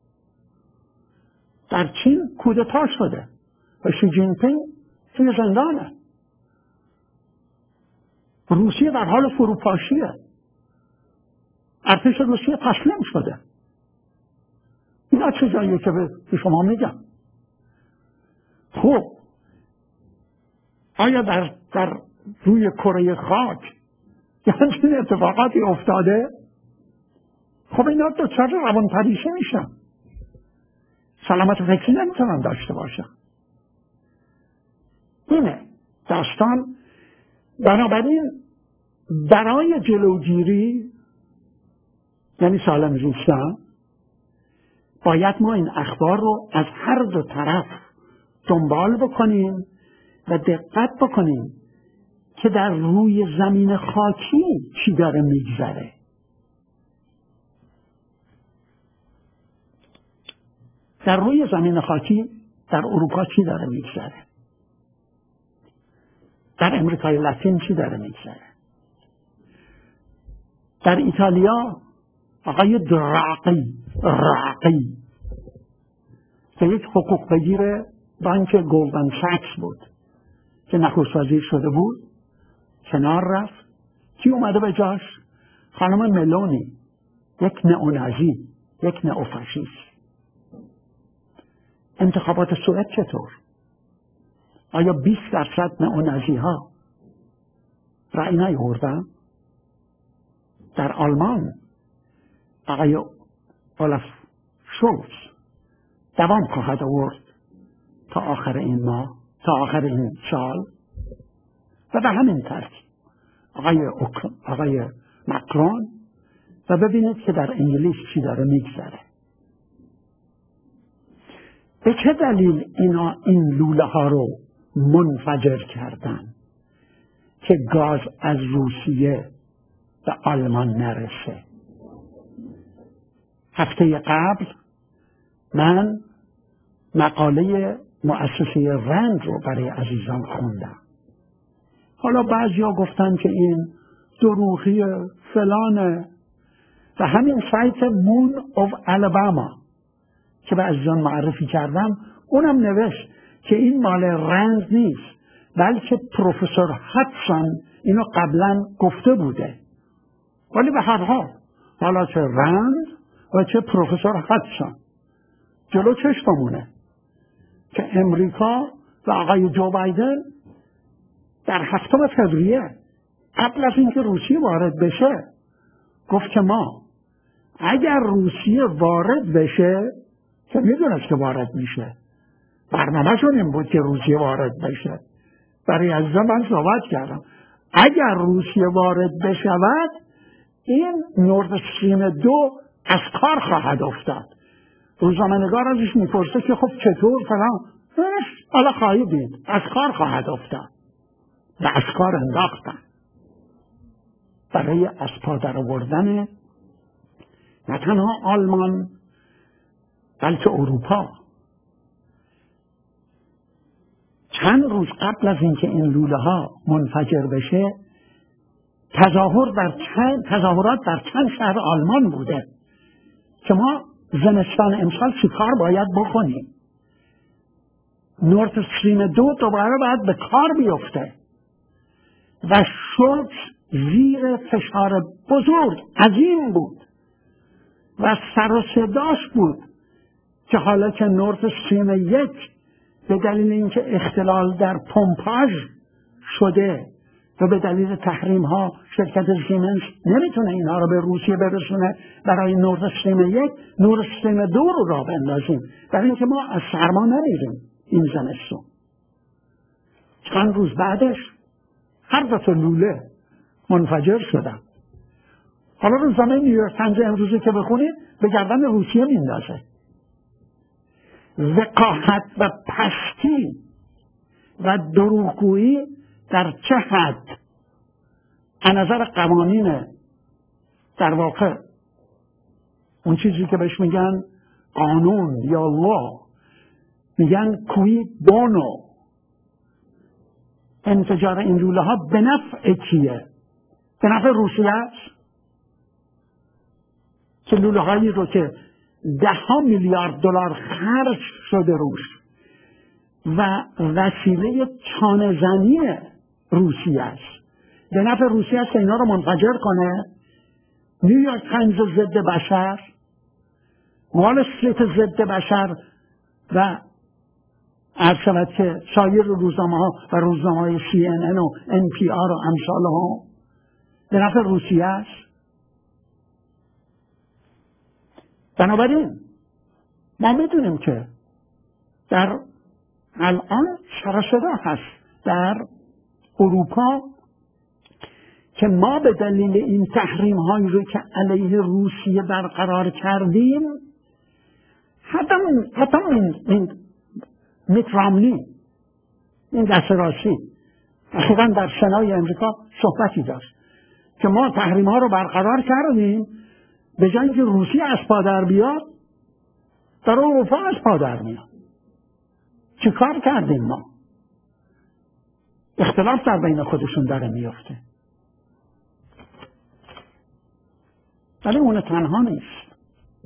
در چین کودتا شده و شی جین پینگ توی زندانه، روسیه در حال فروپاشیه، ارتش روسیه تسلیم شده. اینا چیزاییه که به شما میگم. خب آیا در, در روی کره خاک یه همچین اتفاقاتی افتاده؟ خب اینا دچار روان پریشی میشن، سلامت فکری نمیتونن داشته باشن. اینه داستان. بنابراین برای جلوگیری، یعنی سالم زیستن، باید ما این اخبار رو از هر دو طرف دنبال بکنیم و دقت بکنیم که در روی زمین خاکی چی داره میگذره. در روی زمین خاکی در اروپا چی داره میگذره، در امریکای لاتین چی داره میگذره. در ایتالیا آقای دراقی راقی که یک حقوق بگیر بانک گلدمن ساکس بود که نخست وزیر شده بود، کنار رفت. کی اومده به جاش؟ خانم ملونی، یک نئونازی، یک نئوفاشیست. انتخابات سوئد چطور؟ آیا بیست درصد نئونازی ها رأی نیاوردن؟ در آلمان آقای اولاف شولز دوام خواهد آورد تا آخر این ماه، تا آخر این سال، و به همین ترتیب آقای آقای مکرون، و ببینید که در انگلیس چی داره میگذره. به چه دلیل اینا این لوله ها رو منفجر کردن که گاز از روسیه به آلمان نرسه؟ هفته قبل من مقاله مؤسسه رند رو برای عزیزان خوندم. حالا بعضیا گفتن که این دروغی فلانه، و همین سایت مون اوف الاباما که به عزیزان معرفی کردم اونم نوشت که این مال رند نیست، بلکه پروفسور هاتسون اینو قبلا گفته بوده. ولی به هر حال حالا چه رند و چه پروفسور هاتسون جلو چشممونه که امریکا و آقای جو بایدن در هفتم فوریه قبل از اینکه روسیه وارد بشه گفت که ما اگر روسیه وارد بشه، که میدونست که وارد میشه، برنامه‌شون این بود که روسیه وارد بشه. برای عزیزان من صحبت کردم اگر روسیه وارد بشود این نورد استریم دو از کار خواهد افتاد. روزنامه‌نگار ازش میپرسه که خب چطور فلان، حالا خواهی دید از کار خواهد افتاد و از کار انداختن برای از پا در آوردن نه تنها آلمان بلکه اروپا. چند روز قبل از اینکه این لوله ها منفجر بشه تظاهر در چند تظاهرات در چند شهر آلمان بوده که ما زمستان امسال چی کار باید بکنیم. نورد استریم دو دوباره باید به کار بیفته و شولز زیر فشار بزرگ عظیم بود و سر و صداش بود که حالا که نورد استریم یک به دلیل اینکه اختلال در پمپاژ شده و به دلیل تحریم ها شرکت سیمنس نمیتونه اینها رو به روسیه برسونه، برای نورد استریم یک نورد استریم دو رو راه بندازیم برای اینکه ما از سرما نمیریم این زمستون. چند روز بعدش هر دو تا لوله منفجر شدن. حالا روزنامه نیویورک تایمز امروزی که بخونید به گردن روسیه میندازه. وقاحت و پستی و دروغگویی در چه حد از نظر قوانین در واقع اون چیزی که بهش میگن قانون یا لا، میگن کوی بونو، انفجار این لوله ها به نفع کیه؟ به نفع روسیه است که لوله هایی رو که ده ها میلیارد دلار خرج شده روش و وسیله چانه زنی روسیه است، به نفع روسیه است که اینا رو منفجر کنه. نیویورک تایمز ضد بشر، وال استریت ضد بشر و عرض شود که سایر روزنامه ها و روزنامه های سی ان ان و ان پی آر و امثال ها به نفع روسیه است. بنابراین ما میدونیم که در الان سر و صدا هست در اروپا که ما به دلیل این تحریم هایی رو که علیه روسیه برقرار کردیم، حتی حتی این, این میت رامنی، این دست راستی اخیراً در سنای امریکا صحبتی داشت که ما تحریم ها رو برقرار کردیم به جای اینکه روسیه از پا در بیاد در اروپا از پا در میاد. چی کار کردیم ما؟ اختلاف در بین خودشون داره میفته. ولی اون تنها نیست.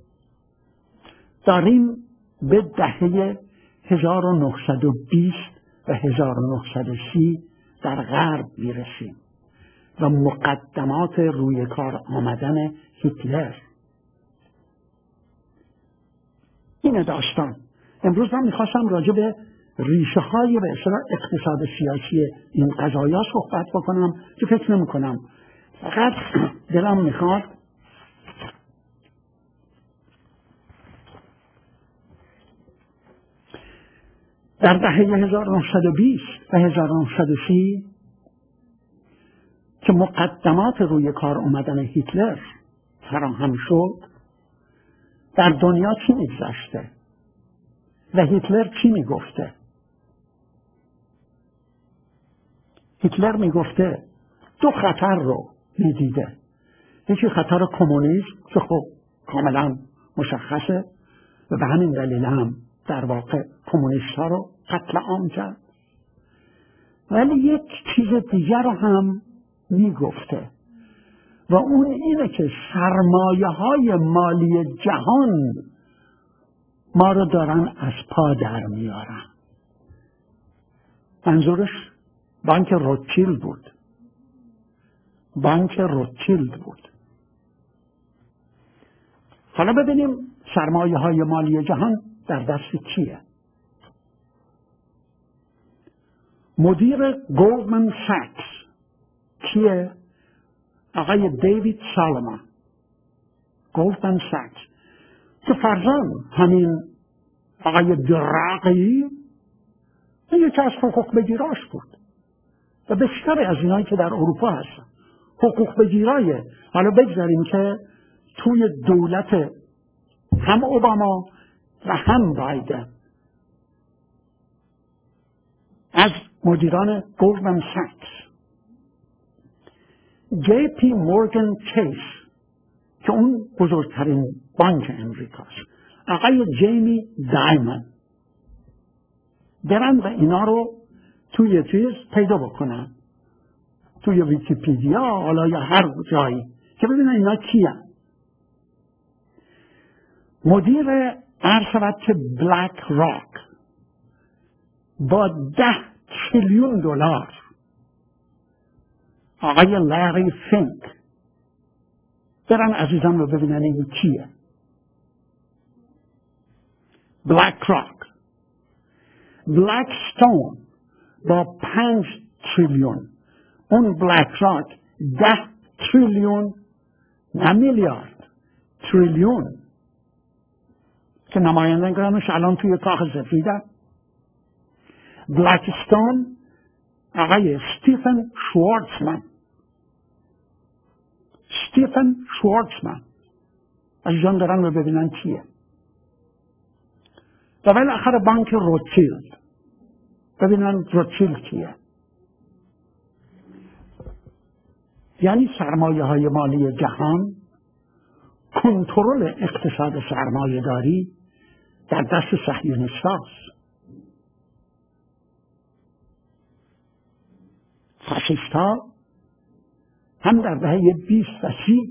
داریم به دهه هزار و نهصد و بیست و هزار و نهصد و سی در غرب میرسیم و مقدمات روی کار آمدن هیتلر. این داستان امروز من میخواستم راجع به ریشه های به اصطلاح اقتصاد سیاسی این قضایا صحبت بکنم که فکر نمی کنم، فقط دلم میخواد در دهه هزار و نهصد و بیست و هزار و نهصد و سی که مقدمات روی کار اومدن هیتلر فراهم شد، در دنیا چی میگذشته و هیتلر چی میگفته؟ هیتلر میگفته دو خطر رو میدیده. یکی خطر کمونیسم که خب کاملا مشخصه و به همین دلیل هم در واقع کمونیست ها رو قتل عام کرد، ولی یک چیز دیگر رو هم میگفته و اون اینه که سرمایه های مالی جهان ما رو دارن از پا در میارن. منظورش بانک روتشیلد بود. بانک روتشیلد بود. حالا ببینیم سرمایه های مالی جهان در دست کیه؟ مدیر گولدمن ساکس کیه؟ آقای دیوید سالومون. گولدمن ساکس که فرزن همین آقای دراغی این یکی از حقوق بگیراش بود و بیشتر از اینایی که در اروپا هستن حقوق بگیرای. حالا بگذاریم که توی دولت هم اوباما و هم بایدن از مدیران گلدمن ساکس، جی پی مورگان چیس که اون بزرگترین بانک امریکاست، آقای جیمی دایمن، برن و اینا رو توی چیز پیدا بکنن، توی ویکیپیدیا حالا یا هر جایی، که ببینن اینا کیه. مدیر عرض شود که بلک راک با ده تریلیون دلار، آقای لری فینک، برن عزیزان رو ببینن این کیه. بلک راک. بلک ستون با پنج تریلیون، اون بلک راک ده تریلیون، نه میلیارد، تریلیون، که نمایندگانش الان توی کاخ سفیدن. بلکستون آقای استیفن شوارتزمن. استیفن شوارتزمن از جان دارن رو ببینن کیه. و بالاخره بانک روتشیلد، ببینن روتشیلد کیه. یعنی سرمایه های مالی جهان، کنترل اقتصاد سرمایه داری در دست صهیونیست‌هاست. فاشیست‌ها هم در دهه بیست و سی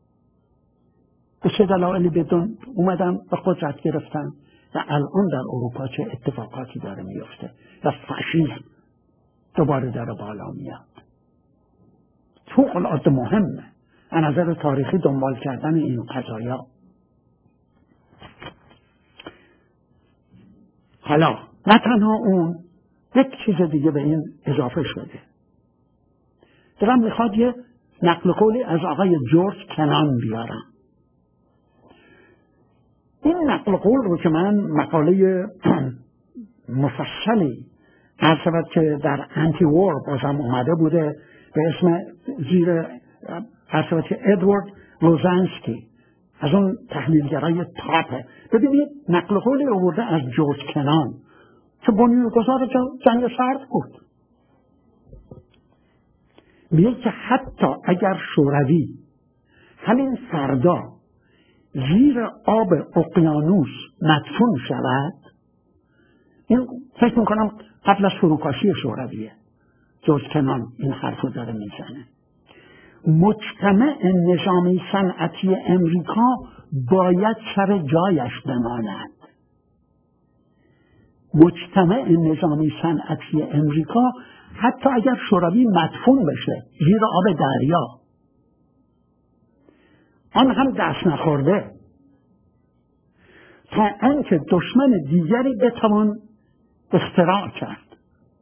به چه دلایلی بدون اومدن و قدرت گرفتن و الان در اروپا چه اتفاقاتی داره میفته و فاشیسم دوباره در بالا میاد. فوق العاده مهمه از نظر تاریخی دنبال کردن این قضایا. حالا نه تنها اون، یک چیز دیگه به این اضافه شده. دلم میخواد یه نقل قولی از آقای جورج کنان بیارم. این نقل قول رو که من مقاله مفصلی عرض شود که در انتی وار بازم اومده بوده به اسم زیر عرض شود که ادوارد لوزانسکی، از اون تحلیلگرای تاپه. ببینید نقل قولی آورده از جورج کنان که بنیانگذار جنگ سرد بود. میگه که حتی اگر شوروی همین فردا زیر آب اقیانوس مدفون شود، این فکر میکنم قبل از فروپاشی شورویه، جورج کنان این حرف رو داره میزنه، مجتمع نظامی صنعتی امریکا باید سر جایش بماند. مجتمع نظامی صنعتی امریکا حتی اگر شوروی مدفون بشه زیر آب دریا، آن هم دست نخورده، تا آنکه دشمن دیگری بتوان اختراع کرد.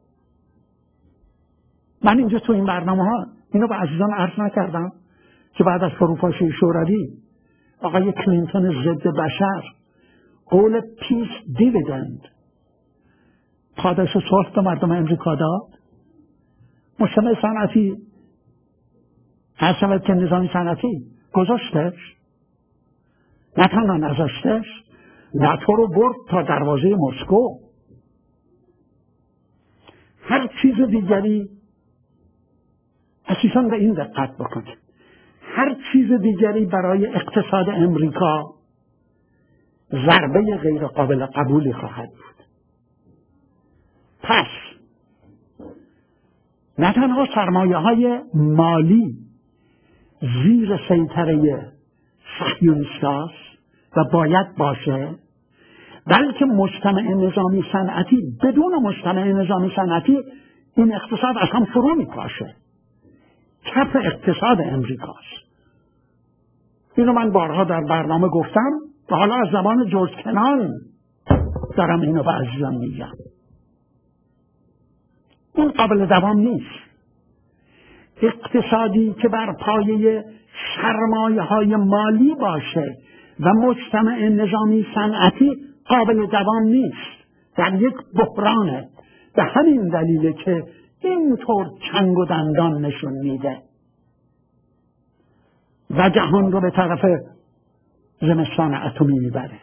من اینجا تو این برنامه ها اینو به عزیزان عرض نکردم که بعد از فروپاشی شوروی آقای کلینتون ضد بشر قول پیس دیویدند، پاداش صلح به مردم امریکا داد. مجتمع صنعتی هر شود که نظامی صنعتی گذاشتش، نه تنها نذاشتش، ناتو رو برد تا دروازه مسکو. هر چیز دیگری، اساساً به این دقت بکنید، هر چیز دیگری برای اقتصاد امریکا ضربه غیر قابل قبولی خواهد بود. پس نه تنها سرمایه های مالی زیر سیطره صهیونیست‌هاست و باید باشه، بلکه مجتمع نظامی صنعتی، بدون مجتمع نظامی صنعتی این اقتصاد از هم فرو میپاشه، کف اقتصاد امریکاست. اینو من بارها در برنامه گفتم و حالا از زمان جورج کنان دارم اینو به عزیزان میگم. این قابل دوام نیست. اقتصادی که بر پایه سرمایه های مالی باشه و مجتمع نظامی صنعتی قابل دوام نیست، در یک بحرانه به همین دلیله که اینطور چنگ و دندان نشون میده و جهان رو به طرف زمستان اتمی میبره.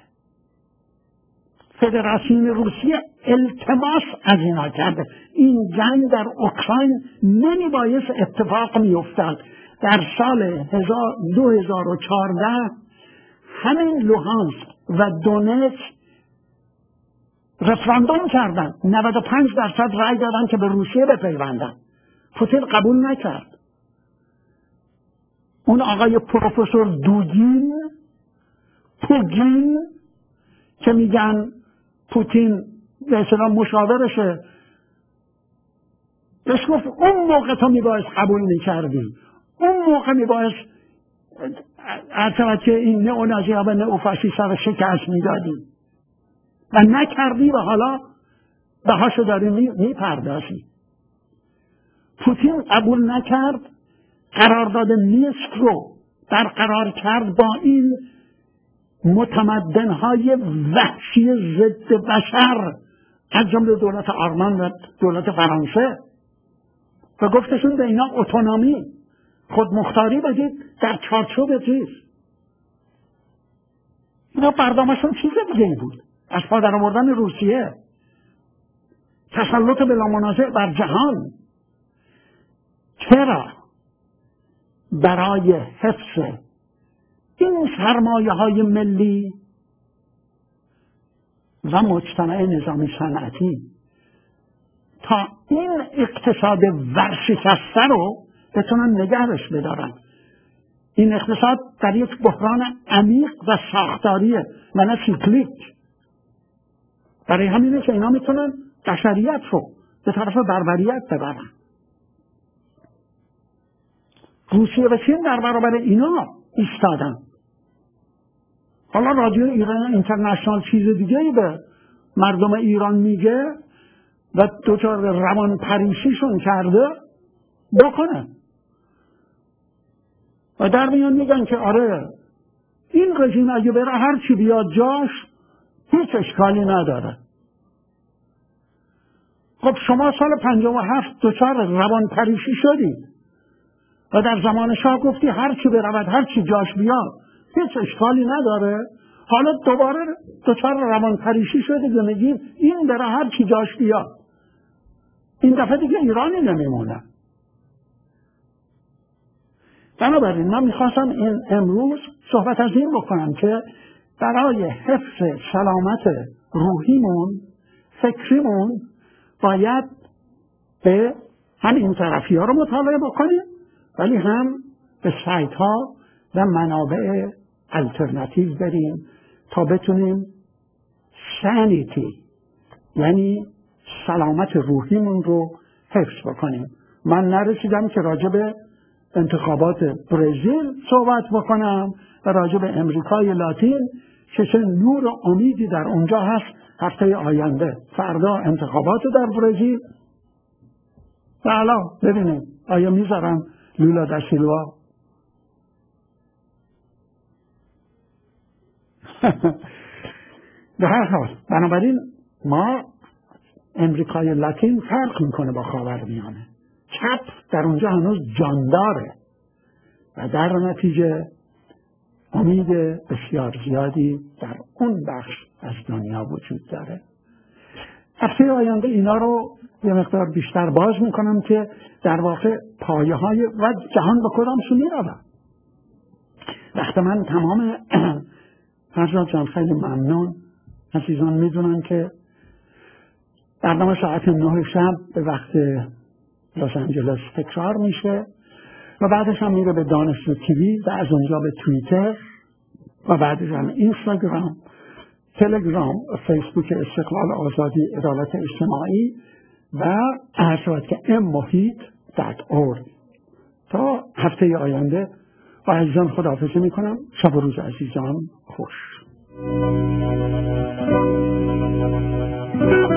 فدراسیون روسیه التماس از اینا کرده. این جنگ در اوکراین نمی بایست اتفاق می افتاد. در سال دو هزار و چهارده همین لوهانسک و دونتسک رفراندوم کردن، نود و پنج درصد رأی دادن که به روسیه بپیوندن. پوتین قبول نکرد. اون آقای پروفسور دوگین پوگین که میگن پوتین به اصطلاح مشاورشه، بهش گفت اون موقع تو میبایست قبول میکردی، اون موقع میبایست که این نئونازی ها و نئوفاشیست ها رو شکست میدادی و نکردی و حالا بهاشو داری میپردازی. پوتین قبول نکرد، قرارداد مینسک رو برقرار کرد با این متمدن‌های وحشی ضد بشر از جمله دولت آلمان و دولت فرانسه و گفتشون به اینا اتونومی، خودمختاری بدید در چارچوب چیز. اینا برنامه‌شون چیز دیگه ای بود، از پا در آوردن روسیه، تسلط بلا منازع بر جهان. چرا؟ برای حفظ این سرمایه های ملی و مجتمع نظامی صنعتی تا این اقتصاد ورشکسته رو بتونن نگهش بدارن. این اقتصاد در یک بحران عمیق و ساختاریه و نه سیکلیک. برای همینه که اینا میتونن بشریت رو به طرف بربریت ببرن. روسیه و چین در برابر اینا ایستادن. حالا رادیو ایران اینترنشنال چیز دیگه ای به مردم ایران میگه و دوچار روان پریشیشون کرده، بکنه و در میان میگن که آره این رژیم اگه بره هر چی بیاد جاش هیچ اشکالی نداره. خب شما سال پنجاه و هفت دوچار روان پریشی شدید و در زمان شاه گفتی هر چی برود هر چی جاش بیاد هیچ اشکالی نداره. حالا دوباره دوچار روان پریشی شدید و میگید این بره هر چی جاش بیاد. این دفعه دیگه ایرانی نمیمونه. بنابراین من میخواستم این امروز صحبت از این بکنم که برای حفظ سلامت روحیمون، فکریمون باید به هم این طرفی ها رو مطالعه بکنیم ولی هم به سایت ها و منابع الترناتیو بریم تا بتونیم سانیتی یعنی سلامت روحیمون رو حفظ بکنیم. من نرسیدم که راجع به انتخابات برزیل صحبت بکنم و راجع به امریکای لاتین که چه نور امیدی در اونجا هست. هفته آینده فردا انتخابات در برزیل و حالا ببینیم آیا میذارن لولا دا سیلوا به هر حال. بنابراین ما امریکای لاتین فرق میکنه با خاورمیانه. چپ در اونجا هنوز جانداره و در نتیجه امید بسیار زیادی در اون بخش از دنیا وجود داره. هفته آینده اینا رو یه مقدار بیشتر باز میکنم که در واقع پایه های و جهان به کدام سو میرود. وقتی من تمام فرزاد جان خیلی ممنون. عزیزان میدونن که برنامه ساعت نه شب به وقت لس آنجلس تکرار میشه و بعدش هم میره به دانشجو تیوی و از اونجا به توییتر و بعدش هم اینستاگرام، تلگرام، فیسبوک استقلال آزادی عدالت اجتماعی و ارشاد که ام محیط دات اورگ. تا هفته آینده با عزیزان خداحافظی میکنم. شب و روز عزیزان خوش.